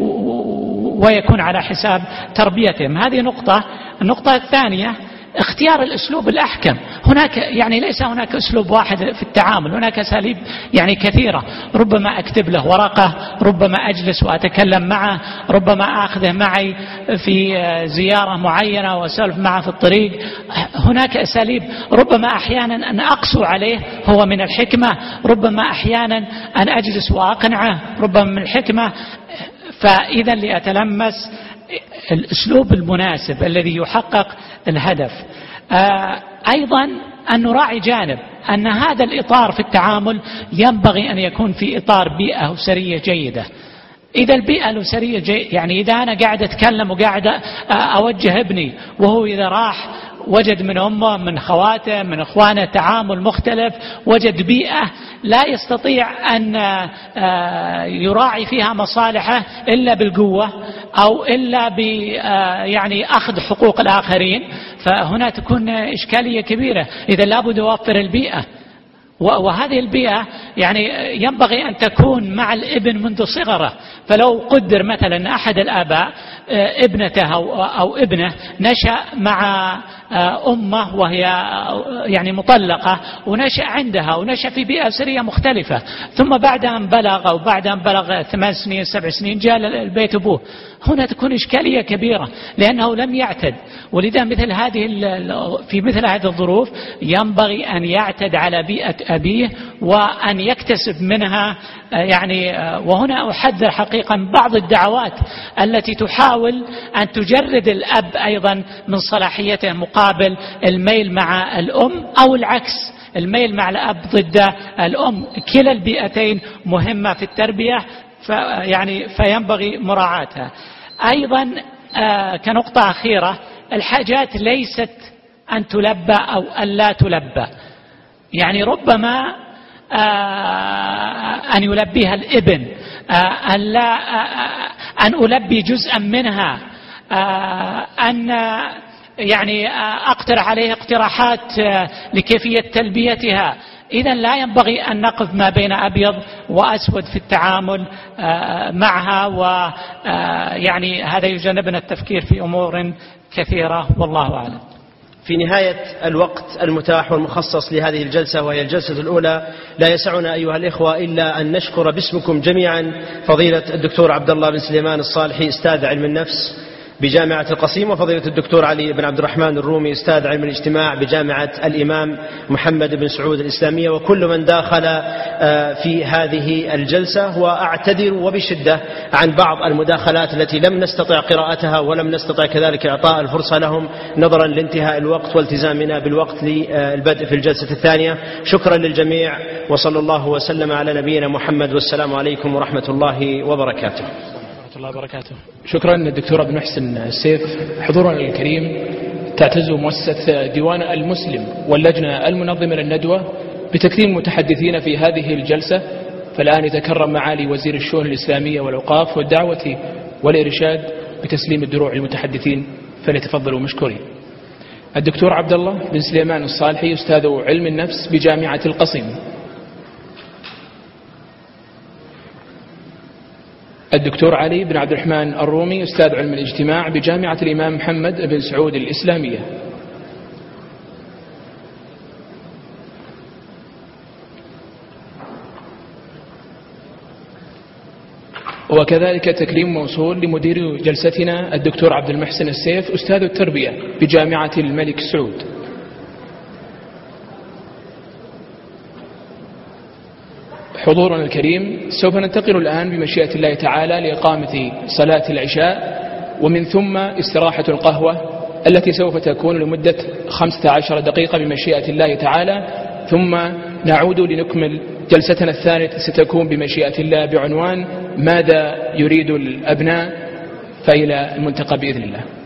ويكون على حساب تربيتهم. هذه نقطة. النقطة الثانية اختيار الأسلوب الأحكم. هناك يعني ليس هناك أسلوب واحد في التعامل، هناك أساليب يعني كثيرة. ربما أكتب له ورقة، ربما أجلس وأتكلم معه، ربما أخذه معي في زيارة معينة وأسولف معه في الطريق. هناك أساليب. ربما أحيانا أن أقسو عليه هو من الحكمة، ربما أحيانا أن أجلس وأقنعه ربما من الحكمة. فإذا لأتلمس الأسلوب المناسب الذي يحقق الهدف. أيضا أن نراعي جانب أن هذا الإطار في التعامل ينبغي أن يكون في إطار بيئة أسرية جيدة. إذا البيئة الأسرية جيدة، يعني إذا أنا قاعد أتكلم وقاعد أوجه ابني وهو إذا راح وجد من أمه من خواته من أخوانه تعامل مختلف، وجد بيئة لا يستطيع أن يراعي فيها مصالحه إلا بالقوة أو إلا ب يعني أخذ حقوق الآخرين، فهنا تكون إشكالية كبيرة. إذا لابد أوفر البيئة، وهذه البيئة يعني ينبغي أن تكون مع الابن منذ صغره. فلو قدر مثلا أحد الآباء ابنته أو ابنه نشأ مع أمه وهي يعني مطلقة ونشأ عندها ونشأ في بيئة أسرية مختلفة، ثم بعد أن بلغ أو بعد أن بلغ ثمان سنين سبع سنين جاء البيت أبوه، هنا تكون إشكالية كبيرة لأنه لم يعتد. ولذا مثل هذه في مثل هذه الظروف ينبغي أن يعتد على بيئة أبيه وأن يكتسب منها يعني. وهنا أحذر حقيقة بعض الدعوات التي تحاول أن تجرد الأب أيضا من صلاحيته مقابل الميل مع الأم أو العكس، الميل مع الأب ضد الأم. كلا البيئتين مهمة في التربية يعني فينبغي مراعاتها. أيضا كنقطة أخيرة، الحاجات ليست أن تلبى أو أن لا تلبى. يعني ربما أن يلبيها الابن، أن لا أن ألبي جزءا منها، أن يعني أقترح عليه اقتراحات لكيفية تلبيتها. إذن لا ينبغي أن نقف ما بين أبيض وأسود في التعامل معها، ويعني هذا يجنبنا التفكير في أمور كثيرة والله أعلم. في نهاية الوقت المتاح والمخصص لهذه الجلسة وهي الجلسة الأولى، لا يسعنا أيها الإخوة إلا أن نشكر باسمكم جميعا فضيلة الدكتور عبد الله بن سليمان الصالحي أستاذ علم النفس بجامعة القصيم، وفضيلة الدكتور علي بن عبد الرحمن الرومي أستاذ علم الاجتماع بجامعة الإمام محمد بن سعود الإسلامية، وكل من داخل في هذه الجلسة. وأعتذر وبشدة عن بعض المداخلات التي لم نستطع قراءتها ولم نستطع كذلك إعطاء الفرصة لهم نظرا لانتهاء الوقت والتزامنا بالوقت للبدء في الجلسة الثانية. شكرا للجميع، وصلى الله وسلم على نبينا محمد، والسلام عليكم ورحمة الله وبركاته. الله وبركاته. شكرا للدكتور ابن محسن السيف. حضورنا الكريم، تعتز مؤسسة ديوان المسلم واللجنة المنظمة للندوة بتكريم المتحدثين في هذه الجلسة، فالآن يتكرم معالي وزير الشؤون الإسلامية والأوقاف والدعوة والإرشاد بتسليم الدروع للمتحدثين، فليتفضلوا مشكورين. الدكتور عبد الله بن سليمان الصالحي أستاذ علم النفس بجامعة القصيم. الدكتور علي بن عبد الرحمن الرومي أستاذ علم الاجتماع بجامعة الإمام محمد بن سعود الإسلامية. وكذلك تكريم موصول لمدير جلستنا الدكتور عبد المحسن السيف أستاذ التربية بجامعة الملك سعود. حضورنا الكريم، سوف ننتقل الآن بمشيئة الله تعالى لإقامة صلاة العشاء، ومن ثم استراحة القهوة التي سوف تكون لمدة خمسة عشر دقيقة بمشيئة الله تعالى، ثم نعود لنكمل جلستنا الثانية ستكون بمشيئة الله بعنوان ماذا يريد الأبناء، فإلى الملتقى بإذن الله.